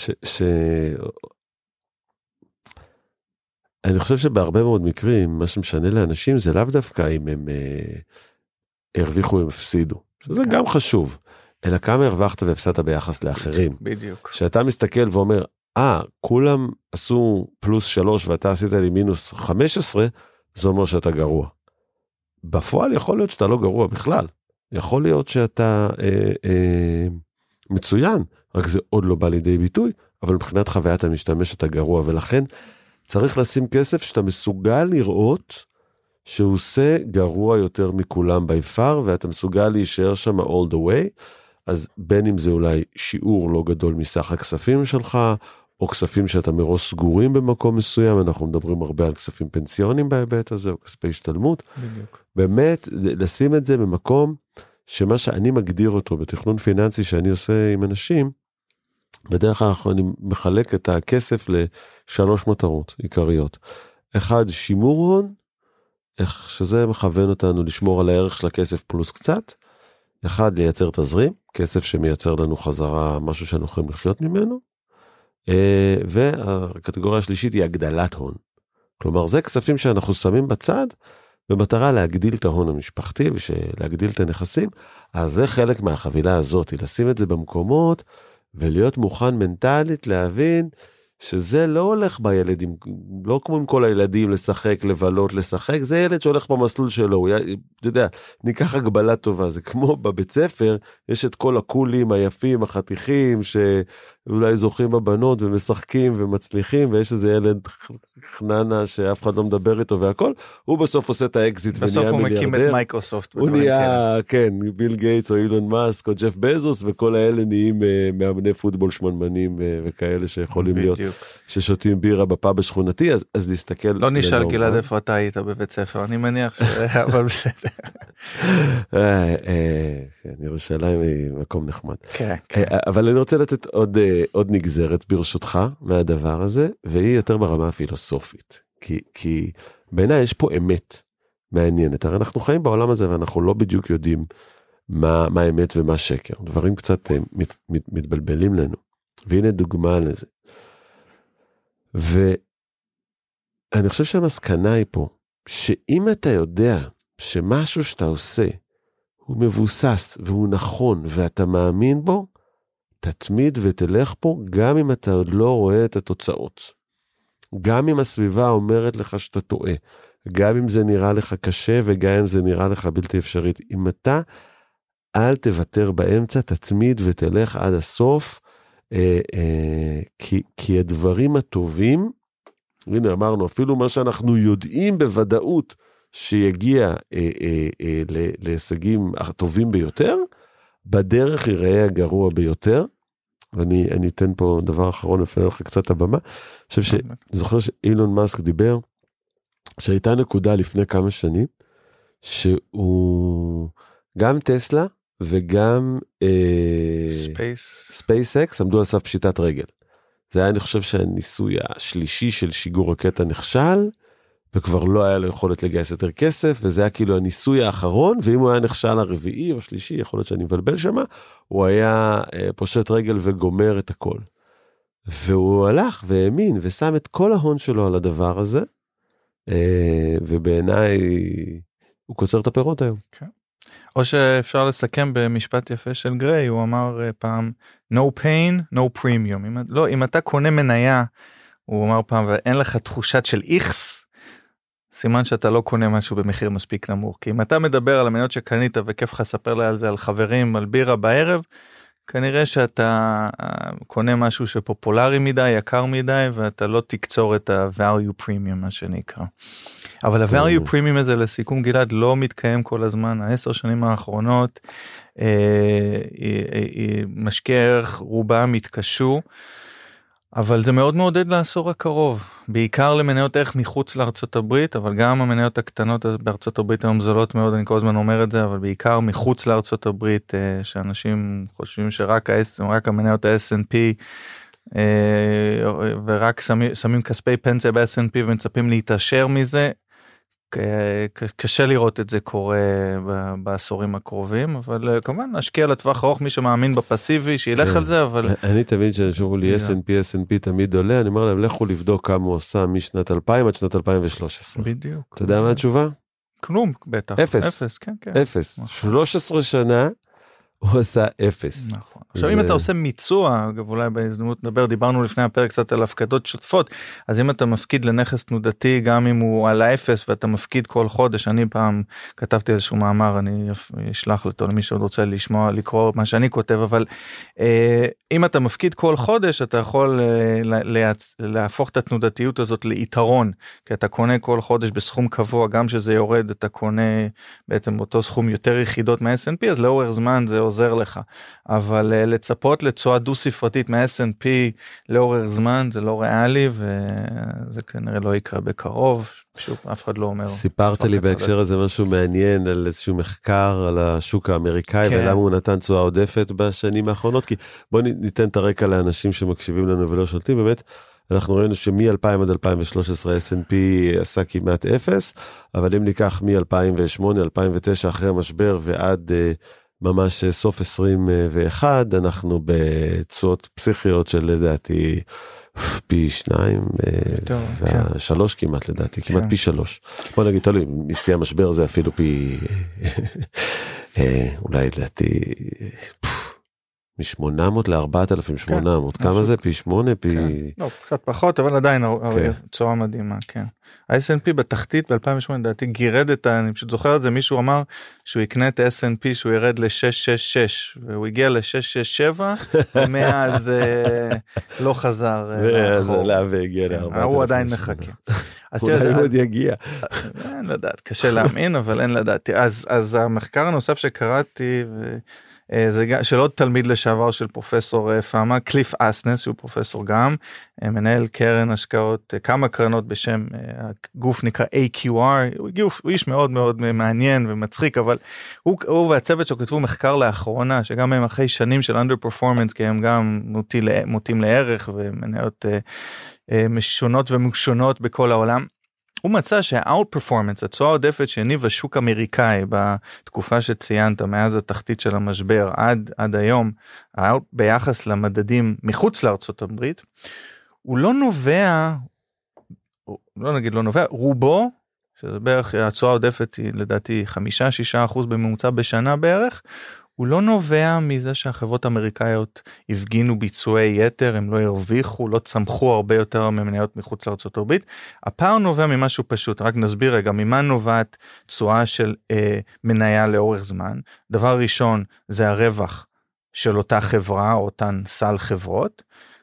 אני חושב שבהרבה מאוד מקרים, מה שמשנה לאנשים זה לאו דווקא אם הם הרוויחו או הם הפסידו. זה גם חשוב. אלא כמה הרווחת והפסדת ביחס לאחרים. בדיוק. שאתה מסתכל ואומר, כולם עשו פלוס 3 ואתה עשית לי מינוס 15, זה אומר שאתה גרוע. בפועל יכול להיות שאתה לא גרוע בכלל. יכול להיות שאתה מצוין, רק זה עוד לא בא לידי ביטוי, אבל מבחינת חוויית המשתמש אתה גרוע, ולכן צריך לשים כסף שאתה מסוגל לראות שהוא עושה גרוע יותר מכולם ביפר, ואתה מסוגל להישאר שם all the way, אז בין אם זה אולי שיעור לא גדול מסך הכספים שלך, או כספים שאתה מראש סגורים במקום מסוים, אנחנו מדברים הרבה על כספים פנסיונים בהיבט הזה, או כספי השתלמות, בדיוק. באמת לשים את זה במקום, שמה שאני מגדיר אותו בתכנון פיננסי שאני עושה עם אנשים, בדרך כלל אני מחלק את הכסף לשלוש מטרות עיקריות. אחד, שימור הון, איך שזה מכוון אותנו לשמור על הערך של הכסף פלוס קצת. אחד, לייצר תזרים, כסף שמייצר לנו חזרה משהו שאנחנו יכולים לחיות ממנו. והקטגוריה השלישית היא הגדלת הון. כלומר, זה כספים שאנחנו שמים בצד, במטרה להגדיל את ההון המשפחתי, ולהגדיל את הנכסים. אז זה חלק מהחבילה הזאת, לשים את זה במקומות, ולהיות מוכן מנטלית להבין שזה לא הולך בילדים, לא כמו עם כל הילדים לשחק, לבלות, לשחק, זה ילד שהולך במסלול שלו, אתה יודע, ניקח הגבלה טובה, זה כמו בבית ספר, יש את כל הקולים היפים, החתיכים, שאולי זוכים בבנות ומשחקים ומצליחים, ויש איזה ילד חננה שאף אחד לא מדבר איתו והכל, הוא בסוף עושה את האקזיט ונהיה מיליארדר. בסוף הוא מקים את מייקרוסופט. הוא נהיה, כן, ביל גייטס או אילון מאסק או ג'ף בזוס, וכל האלה נהיים מאמני פוטבול שמנמנים וכאלה שיכולים להיות, ששותים בירה בפאב השכונתי, אז להסתכל. לא נשאל גלעד איפה אתה היית בבית ספר, אני מניח אבל בסדר. ירושלים היא מקום נחמד. אבל אני רוצה לתת עוד נגזרת ברשותך מהדבר הזה, והיא יותר ברמה הפילוסופית. כי בעיניי יש פה אמת מעניינת. הרי אנחנו חיים בעולם הזה ואנחנו לא בדיוק יודעים מה אמת ומה שקר. דברים קצת מתבלבלים לנו. והנה דוגמה לזה. ואני חושב שהמסקנה היא פה, שאם אתה יודע שמשהו שאתה עושה הוא מבוסס והוא נכון ואתה מאמין בו, תתמיד ותלך פה גם אם אתה עוד לא רואה את התוצאות. גם אם הסביבה אומרת לך שאתה טועה, גם אם זה נראה לך קשה וגם אם זה נראה לך בלתי אפשרית. אם אתה אל באמצע, תתמיד ותלך עד הסוף, כי הדברים הטובים, הנה אמרנו, אפילו מה שאנחנו יודעים בוודאות שיגיע להישגים הטובים ביותר, בדרך ייראה הגרוע ביותר, ואני אתן פה דבר אחרון, לפני לך קצת הבמה, אני חושב זוכר שאילון מאסק דיבר, שהייתה נקודה לפני כמה שנים, שהוא גם טסלה, וגם ספייסקס עמדו על סף פשיטת רגל. זה היה, אני חושב, שהניסוי השלישי של שיגור רקטה נכשל, וכבר לא היה לו יכולת לגייס יותר כסף, וזה היה כאילו הניסוי האחרון, ואם הוא היה נכשל הרביעי או שלישי, יכול להיות שאני מבלבל שמה, הוא היה פושט רגל וגומר את הכל. והוא הלך והאמין, ושם את כל ההון שלו על הדבר הזה, ובעיניי הוא קוצר את הפירות היום. כן. או שאפשר לסכם במשפט יפה של גריי, הוא אמר פעם, no pain, no premium. אם אתה קונה מניה, הוא אמר פעם, ואין לך תחושת של איכס, סימן שאתה לא קונה משהו במחיר מספיק נמוך. כי אם אתה מדבר על המניות שקנית, וכיף לך לספר לי על זה, על חברים, על בירה בערב, כנראה שאתה קונה משהו שפופולרי מדי, יקר מדי, ואתה לא תקצור את ה-value premium, מה שנקרא. אבל ה-value premium הזה, לסיכום גלעד, לא מתקיים כל הזמן. 10 שנים האחרונות, משקיעי ערך רובם התקשו, אבל זה מאוד מעודד לעשור הקרוב, בעיקר למניות ערך מחוץ לארצות הברית, אבל גם המניות הקטנות בארצות הברית היום זולות מאוד, אני כל הזמן אומר את זה, אבל בעיקר מחוץ לארצות הברית, שאנשים חושבים שרק המניות ה-S&P, ורק שמים כספי פנסיה ב-S&P ומצפים להתעשר מזה, קשה לראות את זה קורה בעשורים הקרובים, אבל כמובן נשקיע לטווח ארוך, מי שמאמין בפסיבי שילך על זה, אבל אני תמיד שאומרו לי S&P תמיד עולה, אני אומר להם לכו לבדוק כמה הוא עושה משנת 2000 עד שנת 2013. בדיוק. אתה יודע מה התשובה? כלום, בטח. אפס. כן. 13 שנה הוא עשה 0. נכון. עכשיו אם אתה עושה מיצוע, אגב אולי בהזדמנות נדבר, דיברנו לפני הפרק קצת על הפקדות שוטפות, אז אם אתה מפקיד לנכס תנודתי, גם אם הוא על 0 ואתה מפקיד כל חודש, אני פעם כתבתי איזשהו מאמר, אני אשלח אותו למי שעוד רוצה לשמוע, לקרוא מה שאני כותב, אבל אם אתה מפקיד כל חודש, אתה יכול להפוך את התנודתיות הזאת ליתרון, כי אתה קונה כל חודש בסכום קבוע, גם שזה יורד, אתה קונה בעצם אותו סכום יותר יחידות מה-S&P, אז לאורך זמן זה עוזר לך, אבל לצפות לצועה דו ספרתית מה-S&P לאורך זמן זה לא ריאלי, וזה כנראה לא יקרה בקרוב, שוב אף אחד לא אומר. סיפרת לי בהקשר הזה משהו מעניין על איזשהו מחקר על השוק האמריקאי, ולמה הוא נתן תשואה עודפת בשנים האחרונות, כי בוא ניתן את הרקע לאנשים שמקשיבים לנו ולא שולטים, באמת אנחנו ראינו שמ-2000 עד 2013 S&P עשה כמעט 0, אבל אם ניקח מ-2008, 2009 אחרי המשבר ועד ממש סוף 21, אנחנו בתשואות פסיכיות של לדעתי פי 2 ו3 כמעט לדעתי, כמעט פי 3. בוא נגיד, תלוי, משיא המשבר זה אפילו פי, אולי לדעתי, מ-800 ל-4,800, כמה זה? פי 8? לא, קצת פחות, אבל עדיין צורה מדהימה, כן. ה-S&P בתחתית ב-2008, לדעתי, גירד אני פשוט זוכר את זה, מישהו אמר שהוא יקנה את ה-S&P, שהוא ירד ל-666, והוא הגיע ל-667, ומאז לא חזר. ואז עלה והגיע ל-4,800. הוא עדיין מחכה. אולי הוא עוד יגיע. אין לדעת, קשה להאמין, אבל אין לדעת. אז המחקר הנוסף שקראתי, זה של עוד תלמיד לשעבר של פרופסור פאמה, קליף אסנס, שהוא פרופסור גם, מנהל קרן השקעות, כמה קרנות בשם, הגוף נקרא AQR, הוא איש מאוד מאוד מעניין ומצחיק, אבל הוא והצוות שלו כתבו מחקר לאחרונה, שגם הם אחרי שנים של underperformance, כי הם גם מוטים לערך, ומנהלות משונות ומשונות בכל העולם, הוא מצא שה-outperformance, התשואה העודפת שהניב השוק אמריקאי בתקופה שציינת, מאז התחתית של המשבר עד היום, ביחס למדדים מחוץ לארצות הברית, הוא לא נובע, לא נגיד לא נובע, רובו, שזה בערך, התשואה העודפת היא לדעתי 5-6% בממוצע בשנה בערך, הוא לא נובע מזה שהחברות האמריקאיות הפגינו ביצועי יתר, הם לא הרוויחו, לא צמחו הרבה יותר ממניות מחוץ לארצות הברית. הפער נובע ממשהו פשוט, רק נסביר רגע, ממה נובעת תשואה של מניה לאורך זמן. דבר ראשון זה הרווח של אותה חברה, או אותן סל חברות.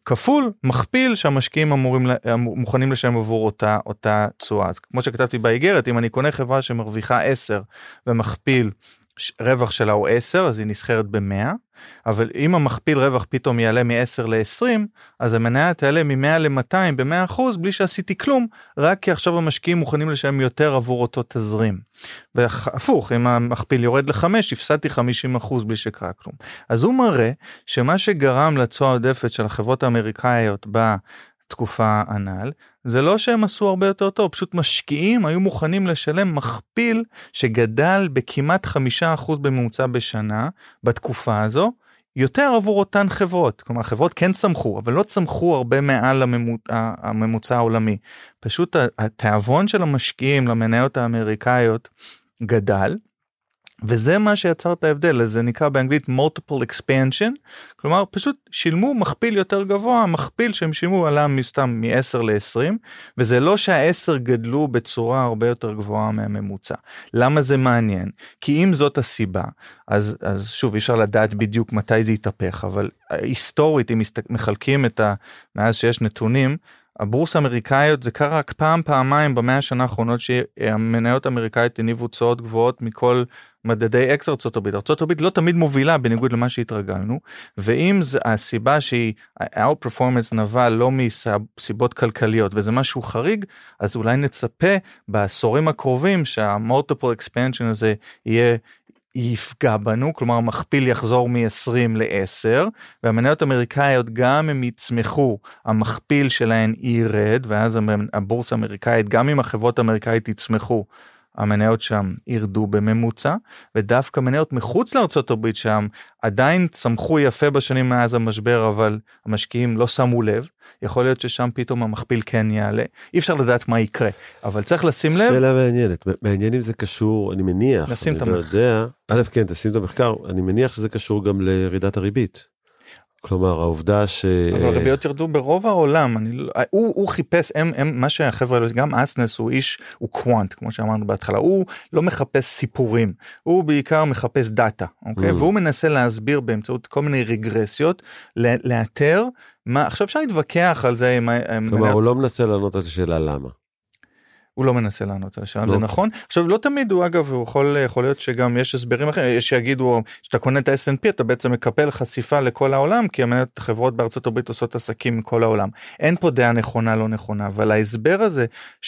כפול, מכפיל שהמשקיעים מוכנים לשלם עבור אותה תשואה. אז כמו שכתבתי באיגרת, אם אני קונה חברה שמרוויחה 10 ומכפיל רווח שלה הוא 10, אז היא נסחרת ב-100, אבל אם המכפיל רווח פתאום יעלה מ-10 ל-20, אז המניה תעלה מ-100 ל-200 ב-100%, בלי שעשיתי כלום, רק כי עכשיו המשקיעים מוכנים לשלם יותר עבור אותו תזרים. והפוך, אם המכפיל יורד ל-5, הפסדתי 50% בלי שקרה כלום. אז הוא מראה שמה שגרם לתשואה העודפת של החברות האמריקאיות בתקופה הנ"ל, זה לא שהם עשו הרבה יותר טוב, פשוט משקיעים היו מוכנים לשלם מכפיל שגדל בכמעט 5% בממוצע בשנה בתקופה הזו, יותר עבור אותן חברות. כלומר, החברות כן צמחו, אבל לא צמחו הרבה מעל הממוצע העולמי. פשוט התיאבון של המשקיעים למניות האמריקאיות גדל, וזה מה שיצר את ההבדל, זה נקרא באנגלית multiple expansion, כלומר פשוט שילמו מכפיל יותר גבוה, המכפיל שהם שילמו עלה מסתם מ-10 ל-20, וזה לא שה-10 גדלו בצורה הרבה יותר גבוהה מהממוצע. למה זה מעניין? כי אם זאת הסיבה, אז שוב אי אפשר לדעת בדיוק מתי זה יתהפך, אבל היסטורית אם מחלקים מאז שיש נתונים, הבורסה האמריקאיות זה קרה רק פעמיים ב100 השנה האחרונות שהמניות האמריקאיות הניבו תשואות גבוהות מכל מדדי אקס ארצות הברית. ארצות הברית לא תמיד מובילה בניגוד למה שהתרגלנו, ואם הסיבה שהיא outperformance נבע לא מסיבות כלכליות וזה משהו חריג, אז אולי נצפה בעשורים הקרובים שה-multiple expansion הזה יפגע בנו, כלומר המכפיל יחזור מ-20 ל-10, והמניות האמריקאיות גם הם יצמחו, המכפיל שלהן ירד, ואז הבורסה האמריקאית, גם אם החברות האמריקאית יצמחו, המניות שם ירדו בממוצע, ודווקא מניות מחוץ לארצות הברית שם, עדיין צמחו יפה בשנים מאז המשבר, אבל המשקיעים לא שמו לב, יכול להיות ששם פתאום המכפיל כן יעלה, אי אפשר לדעת מה יקרה, אבל צריך לשים לב. שאלה מעניינת, מעניין אם זה קשור, אני מניח, לשים את המחקר. כן, תשים את המחקר, אני מניח שזה קשור גם לירידת הריבית. כלומר, העובדה אבל הריביות ירדו ברוב העולם, הוא חיפש, מה שהחבר'ה, גם אסנס הוא איש, הוא קוונט, כמו שאמרנו בהתחלה, הוא לא מחפש סיפורים, הוא בעיקר מחפש דאטה, אוקיי? והוא מנסה להסביר באמצעות כל מיני רגרסיות, לאתר, עכשיו אפשר להתווכח על זה. כלומר, הוא לא מנסה לענות על השאלה למה. הוא לא מנסה לענות על השאלה, זה נכון. עכשיו, לא תמיד הוא, אגב, הוא יכול להיות שגם יש הסברים אחרים, יש שיגידו, שאתה קונה את ה-S&P, אתה בעצם מקבל חשיפה לכל העולם, כי המניות החברות בארצות הברית עושות עסקים מכל העולם. אין פה דעה נכונה, לא נכונה, אבל ההסבר הזה,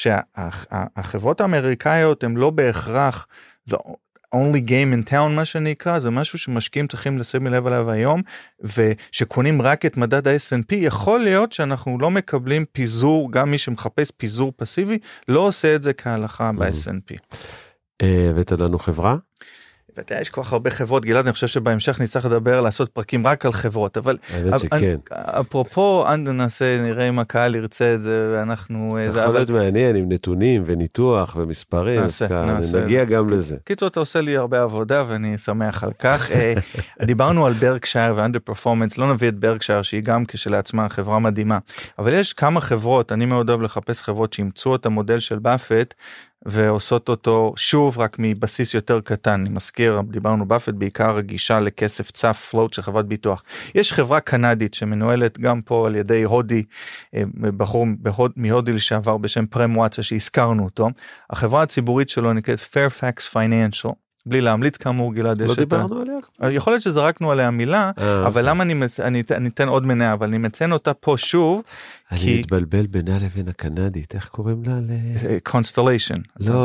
שהחברות האמריקאיות הן לא בהכרח, only game in town מה שנקרא, זה משהו שמשקיעים צריכים לשים לב עליו היום, ושקונים רק את מדד ה-S&P, יכול להיות שאנחנו לא מקבלים פיזור, גם מי שמחפש פיזור פסיבי, לא עושה את זה כהלכה ב-S&P. הבאת לנו חברה? יש כל כך הרבה חברות, גלעד, אני חושב שבהמשך נצטרך לדבר, לעשות פרקים רק על חברות, אבל אפרופו, נעשה, נראה אם הקהל ירצה את זה, ואנחנו... יכול להיות מעניין עם נתונים וניתוח ומספרים, נגיע גם לזה. קיצור, אתה עושה לי הרבה עבודה, ואני שמח על כך. דיברנו על ברקשייר ואנדר פרפורמנס, לא נביא את ברקשייר, שהיא גם כשלעצמה חברה מדהימה, אבל יש כמה חברות, אני מאוד אוהב לחפש חברות שימצאו את המודל של באפט, ועושות אותו שוב רק מבסיס יותר קטן. אני מזכיר, דיברנו באפט בעיקר רגישה לכסף צף, פלוט של חברת ביטוח. יש חברה קנדית שמנוהלת גם פה על ידי הודי, בחור מהודי לשעבר בשם פרם וואטסה שהזכרנו אותו. החברה הציבורית שלו נקראת Fairfax Financial, בלי להמליץ כאמור גלעד. לא דיברנו עליה? יכול להיות שזרקנו עליה מילה, אבל למה אני אתן עוד מניה, אבל אני מציין אותה פה שוב. אני מתבלבל בינה לבין הקנדית, איך קוראים לה? Constellation.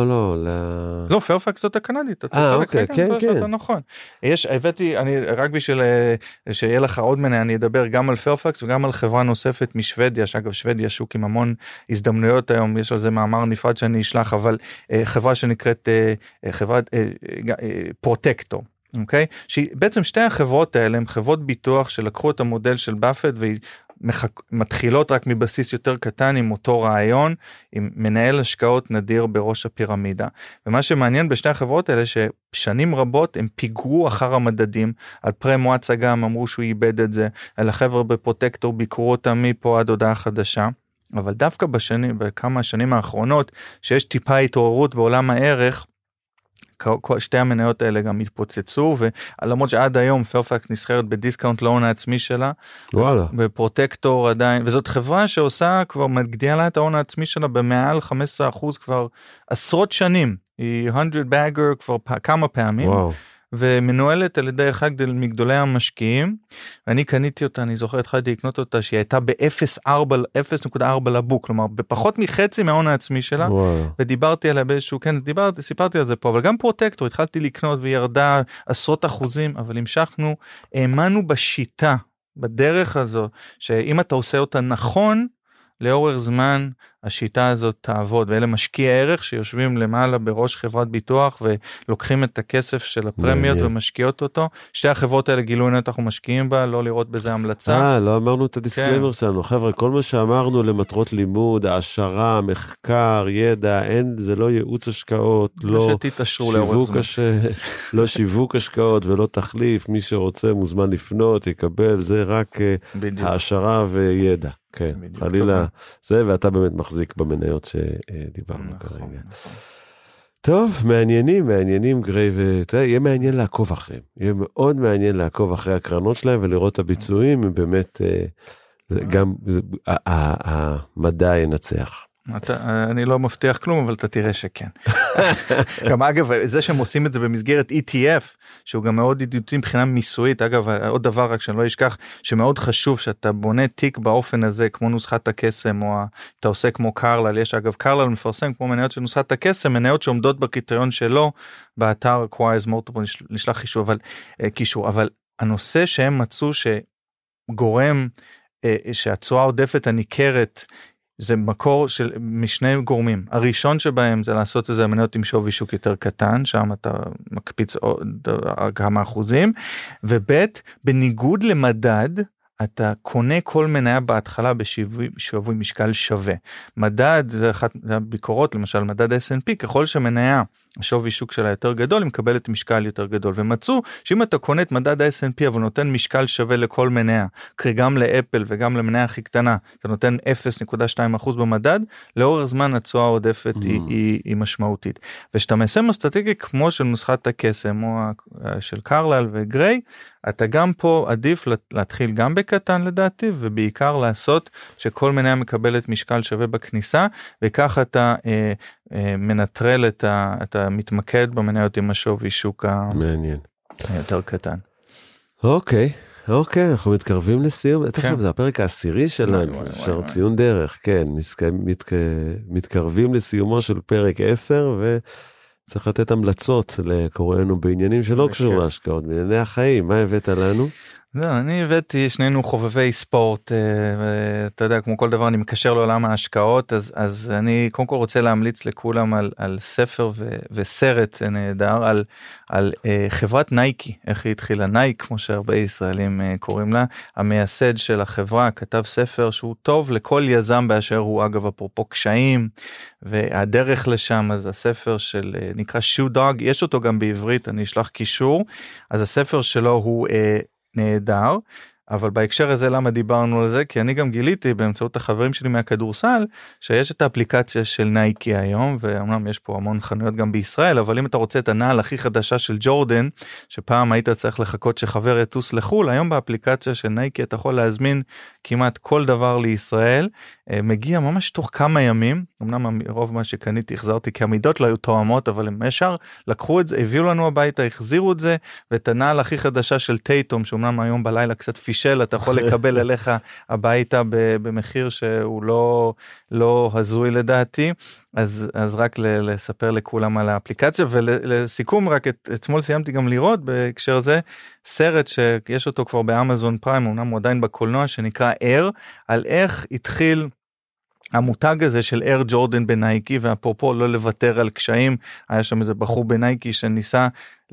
לא, פרפקס זאת הקנדית. אוקיי, כן. נכון. הבאתי, רק בשביל שיהיה לך עוד מניה, אני אדבר גם על פרפקס וגם על חברה נוספת משוודיה, שאגב שוודיה שוק עם המון הזדמנויות היום, יש על זה מאמר נפרד שאני אשלח, אבל חברה שנקראת חברת פרוטקטור. אוקיי? שבעצם שתי החברות האלה הן חברות ביטוח שלקחו את המודל של באפט ומתחילות רק מבסיס יותר קטן עם אותו רעיון, עם מנהל השקעות נדיר בראש הפירמידה. ומה שמעניין בשתי החברות האלה ששנים רבות הם פיגרו אחר המדדים, על פרם וואטסה גם אמרו שהוא איבד את זה, על החבר'ה בפרוטקטור ביקרו אותם מפה עד הודעה חדשה. אבל דווקא בכמה השנים האחרונות שיש טיפה התעוררות בעולם הערך, שתי המניות האלה גם התפוצצו, ולמרות שעד היום פרפקס נסחרת בדיסקאונט להון העצמי שלה, בפרוטקטור עדיין, וזאת חברה שעושה, כבר מגדילה את ההון העצמי שלה במעל 15% כבר עשרות שנים, היא 100 bagger כבר כמה פעמים, ומנוהלת על ידי אחד מגדולי המשקיעים, ואני קניתי אותה, אני זוכר התחלתי לקנות אותה, שהיא הייתה ב-0.4 לבוק, כלומר, בפחות מחצי מההון העצמי שלה, ודיברתי עליה באיזשהו, כן, סיפרתי על זה פה, אבל גם פרוטקטור, התחלתי לקנות והיא ירדה עשרות אחוזים, אבל המשכנו, האמנו בשיטה, בדרך הזו, שאם אתה עושה אותה נכון, לאורך זמן השיטה הזאת תעבוד, ואלה משקיעי ערך שיושבים למעלה בראש חברת ביטוח, ולוקחים את הכסף של הפרמיות ומשקיעות אותו. שתי החברות האלה גילו אנחנו משקיעים בה, לא לראות בזה המלצה. לא אמרנו את הדיסקליימר שלנו, חבר'ה, כל מה שאמרנו למטרות לימוד, העשרה, מחקר, ידע, זה לא ייעוץ השקעות, לא שיווק השקעות ולא תחליף, מי שרוצה מוזמן לפנות, יקבל, זה רק העשרה וידע. כן, חלילה זה, ואתה באמת מחזיק במניות שדיברנו כרגע. טוב, מעניינים גריי, יהיה מעניין לעקוב אחריהם, יהיה מאוד מעניין לעקוב אחרי הקרנות שלהם, ולראות את הביצועים, באמת, גם המדע ינצח. אני לא מבטיח כלום, אבל אתה תראה שכן. גם אגב, זה שהם עושים את זה במסגרת ETF, שהוא גם מאוד ידידותי מבחינה מיסויית, אגב, עוד דבר רק שאני לא אשכח, שמאוד חשוב שאתה בונה תיק באופן הזה, כמו נוסחת הקסם, או אתה עושה כמו קרלל, יש אגב קרלל מפרסם כמו מניות של נוסחת הקסם, מניות שעומדות בקריטריון שלו, באתר Acquires Multiple, נשלח קישור, אבל הנושא שהם מצאו שגורם, שהתשואה העודפת הניכרת, זה מקור משני גורמים. הראשון שבהם זה לעשות איזה מניות עם שווי שוק יותר קטן, שם אתה מקפיץ כמה אחוזים, ובית, בניגוד למדד, אתה קונה כל מניה בהתחלה בשווי משקל שווה. מדד, זה אחת הביקורות, למשל מדד S&P, ככל שמניה, השווי שוק שלה יותר גדול, היא מקבלת משקל יותר גדול, ומצאו שאם אתה קונה את מדד ה-S&P, אבל נותן משקל שווה לכל מניה, קרי גם לאפל וגם למניה הכי קטנה, אתה נותן 0.2% במדד, לאורך זמן התשואה העודפת היא משמעותית. ושאתה מיישם אסטרטגיה כמו של נוסחת הקסם, או של קרלל וגריי, אתה גם פה עדיף להתחיל גם בקטן לדעתי, ובעיקר לעשות שכל מניה מקבלת משקל שווה בכניסה, וכך אתה מנטרל אתה מתמקד במניות עם השווי שוק היותר קטן. אוקיי, אנחנו מתקרבים לסיום, זה הפרק העשירי שלנו, אפשר ציון דרך, כן, מתקרבים לסיומו של פרק 10, וצריך לתת המלצות לקוראינו בעניינים שלא קשור להשקעות, בענייני החיים, מה הבאת לנו? אני הבאתי, שנינו חובבי ספורט, ואתה יודע, כמו כל דבר אני מקשר לעולם ההשקעות, אז אני קודם כל רוצה להמליץ לכולם על ספר וסרט נהדר, על חברת נייקי, איך היא התחילה, נייק, כמו שהרבה ישראלים קוראים לה, המייסד של החברה כתב ספר שהוא טוב לכל יזם באשר הוא, אגב, אפרופו קשיים, והדרך לשם, אז הספר של, נקרא Shoe Dog, יש אותו גם בעברית, אני אשלח קישור, אז הספר שלו הוא נהדר, אבל בהקשר הזה למה דיברנו על זה? כי אני גם גיליתי באמצעות החברים שלי מהכדורסל, שיש את האפליקציה של נייקי היום, ואומנם יש פה המון חנויות גם בישראל, אבל אם אתה רוצה את הנעל הכי חדשה של ג'ורדן, שפעם היית צריך לחכות שחבר יטוס לחול, היום באפליקציה של נייקי אתה יכול להזמין כמעט כל דבר לישראל, מגיע ממש תוך כמה ימים, אמנם רוב מה שקניתי החזרתי כי המידות לא היו תואמות, אבל הם ישר לקחו את זה, הביאו לנו הביתה, החזירו את זה, ואת הנעל הכי חדשה של טייטום, שאומנם היום בלילה קצת פישל, אתה יכול לקבל אליך הביתה במחיר שהוא לא הזוי לדעתי, אז רק לספר לכולם על האפליקציה, ולסיכום רק אתמול סיימתי גם לראות בהקשר זה, סרט שיש אותו כבר באמזון פריים, אמנם הוא עדיין בקולנוע, שנקרא Air, על איך התחיל המותג הזה של אייר ג'ורדן בנייקי, ואפרופו לא לוותר על קשיים, היה שם איזה בחור בנייקי שניסה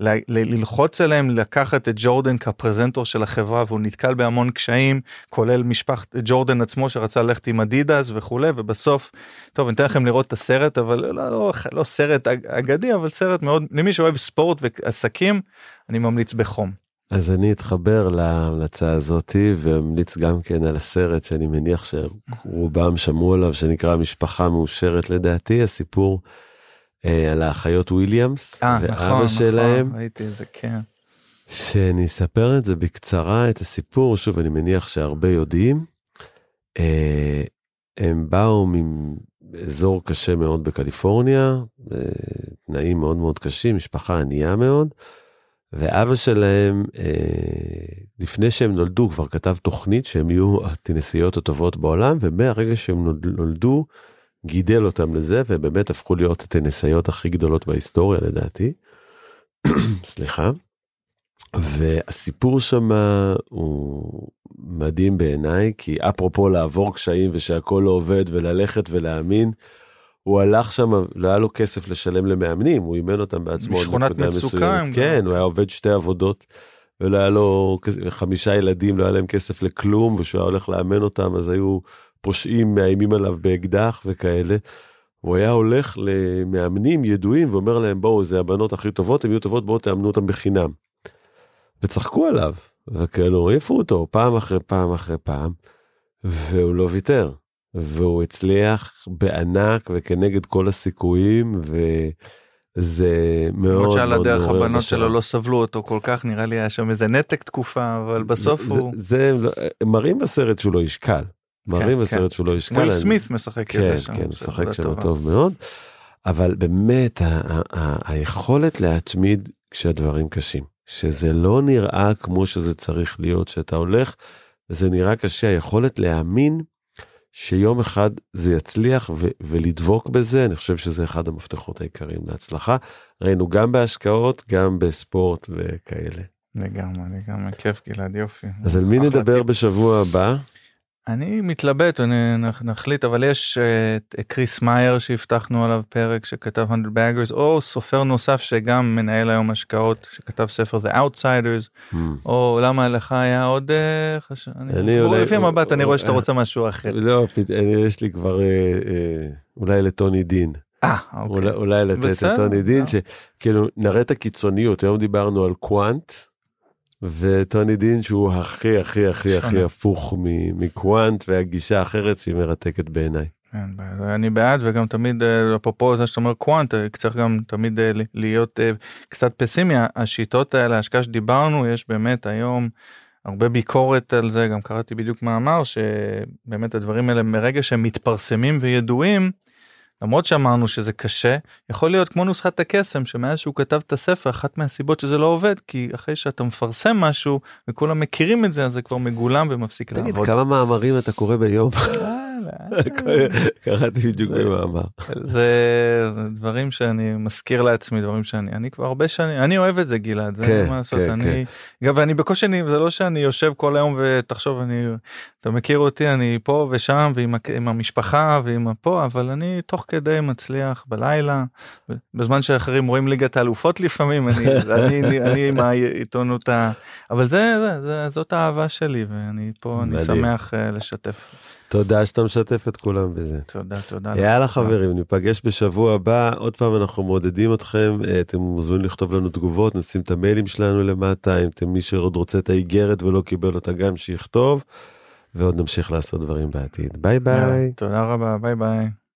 ללחוץ עליהם, לקחת את ג'ורדן כפרזנטור של החברה, והוא נתקל בהמון קשיים, כולל משפחת ג'ורדן עצמו שרצה ללכת עם אדידס וכו', ובסוף, טוב, אני אתן לכם לראות את הסרט, אבל לא סרט אגדי, אבל סרט מאוד, למי שאוהב ספורט ועסקים, אני ממליץ בחום. אז אני אתחבר להמלצה הזאת, והמליץ גם כן על הסרט שאני מניח שרובם שמעו עליו, שנקרא משפחה מאושרת לדעתי, הסיפור על האחיות וויליאמס, ואבא נכון, שלהם. נכון, ראיתי את זה, כן. שאני אספר את זה בקצרה, את הסיפור, שוב, אני מניח שהרבה יודעים. הם באו מאזור קשה מאוד בקליפורניה, תנאים מאוד מאוד קשים, משפחה ענייה מאוד, ואבא שלהם, לפני שהם נולדו, כבר כתב תוכנית שהם יהיו הטניסאיות הטובות בעולם, ומהרגע שהם נולדו, גידל אותם לזה, ובאמת הפכו להיות הטניסאיות הכי גדולות בהיסטוריה, לדעתי. סליחה. והסיפור שם הוא מדהים בעיניי, כי אפרופו לעבור קשיים ושהכל לא עובד וללכת ולהאמין, הוא הלך שם, לא היה לו כסף לשלם למאמנים, הוא אימן אותם בעצמו. משכונת מצוקה. כן, הוא היה עובד 2 עבודות, ולא היה לו 5 ילדים, לא היה להם כסף לכלום, ושהוא היה הולך לאמן אותם, אז היו פושעים מאיימים עליו באקדח וכאלה. הוא היה הולך למאמנים ידועים, ואומר להם, בואו, זה הבנות הכי טובות, הם יהיו טובות, בואו תאמנו אותם בחינם. וצחקו עליו, וכאילו העיפו אותו פעם אחרי פעם אחרי פעם, והוא לא ויתר, והוא הצליח בענק וכנגד כל הסיכויים, וזה מאוד מאוד שעל מאוד הדרך מעורר הבנות בשעה. שלו לא סבלו אותו כל כך, נראה לי היה שם איזה נתק תקופה, אבל בסוף הוא... מראים בסרט שהוא לא ישקל, מראים בסרט שהוא לא ישקל. וויל סמית משחק את זה שם. כן, משחק שם טוב מאוד, אבל באמת היכולת להתמיד כשהדברים קשים, שזה לא נראה כמו שזה צריך להיות, שאתה הולך וזה נראה קשה, היכולת להאמין שיום אחד זה יצליח ולדבוק בזה, אני חושב שזה אחד המפתחות העיקריים להצלחה. ראינו גם בהשקעות, גם בספורט וכאלה. לגמרי, כיף גלעד, יופי. אז על מי נדבר בשבוע הבא? אני מתלבט, נחליט, אבל יש קריס מאייר שהבטחנו עליו פרק שכתב 100 Baggers, או סופר נוסף שגם מנהל היום השקעות, שכתב ספר The Outsiders, או למה לך היה עוד... לפי המבט אני רואה שאתה רוצה משהו אחר. לא, יש לי כבר אולי לטוני דין. אולי לתת לטוני דין, שכאילו נראה את הקיצוניות, היום דיברנו על קוואנט, וטוני דין שהוא הכי הכי הכי הכי הפוך מקוואנט, והגישה האחרת שהיא מרתקת בעיניי. אני בעד, וגם תמיד אפרופו זה שאתה אומר קוואנט, צריך גם תמיד להיות קצת פסימי. השיטות האלה, ההשקעה שדיברנו, יש באמת היום הרבה ביקורת על זה, גם קראתי בדיוק מאמר, שבאמת הדברים האלה מרגע שהם מתפרסמים וידועים, למרות שאמרנו שזה קשה, יכול להיות כמו נוסחת הקסם, שמאז שהוא כתב את הספר, אחת מהסיבות שזה לא עובד, כי אחרי שאתה מפרסם משהו, וכולם מכירים את זה, אז זה כבר מגולם ומפסיק לעבוד. תגיד, כמה מאמרים אתה קורא ביום? קראתי בדיוק במאמר. זה דברים שאני מזכיר לעצמי, דברים אני כבר הרבה שנים, אני אוהב את זה גלעד, זה מה לעשות, ואני בקושי, זה לא שאני יושב כל היום ותחשוב, אתה מכיר אותי, אני פה ושם, ועם המשפחה ועם פה, אבל אני תוך כדי מצליח בלילה, בזמן שאחרים רואים ליגת האלופות לפעמים, אני עם העיתונות, אבל זאת האהבה שלי, ואני פה, אני שמח לשתף. תודה שאתה משתף את כולם בזה. תודה. יאללה חברים, ניפגש בשבוע הבא, עוד פעם אנחנו מעודדים אתכם, אתם מוזמנים לכתוב לנו תגובות, נשים את המיילים שלנו למטה, אם אתם מי שעוד רוצה את האיגרת ולא קיבל אותה גם שיכתוב, ועוד נמשיך לעשות דברים בעתיד. ביי ביי. תודה רבה, ביי ביי.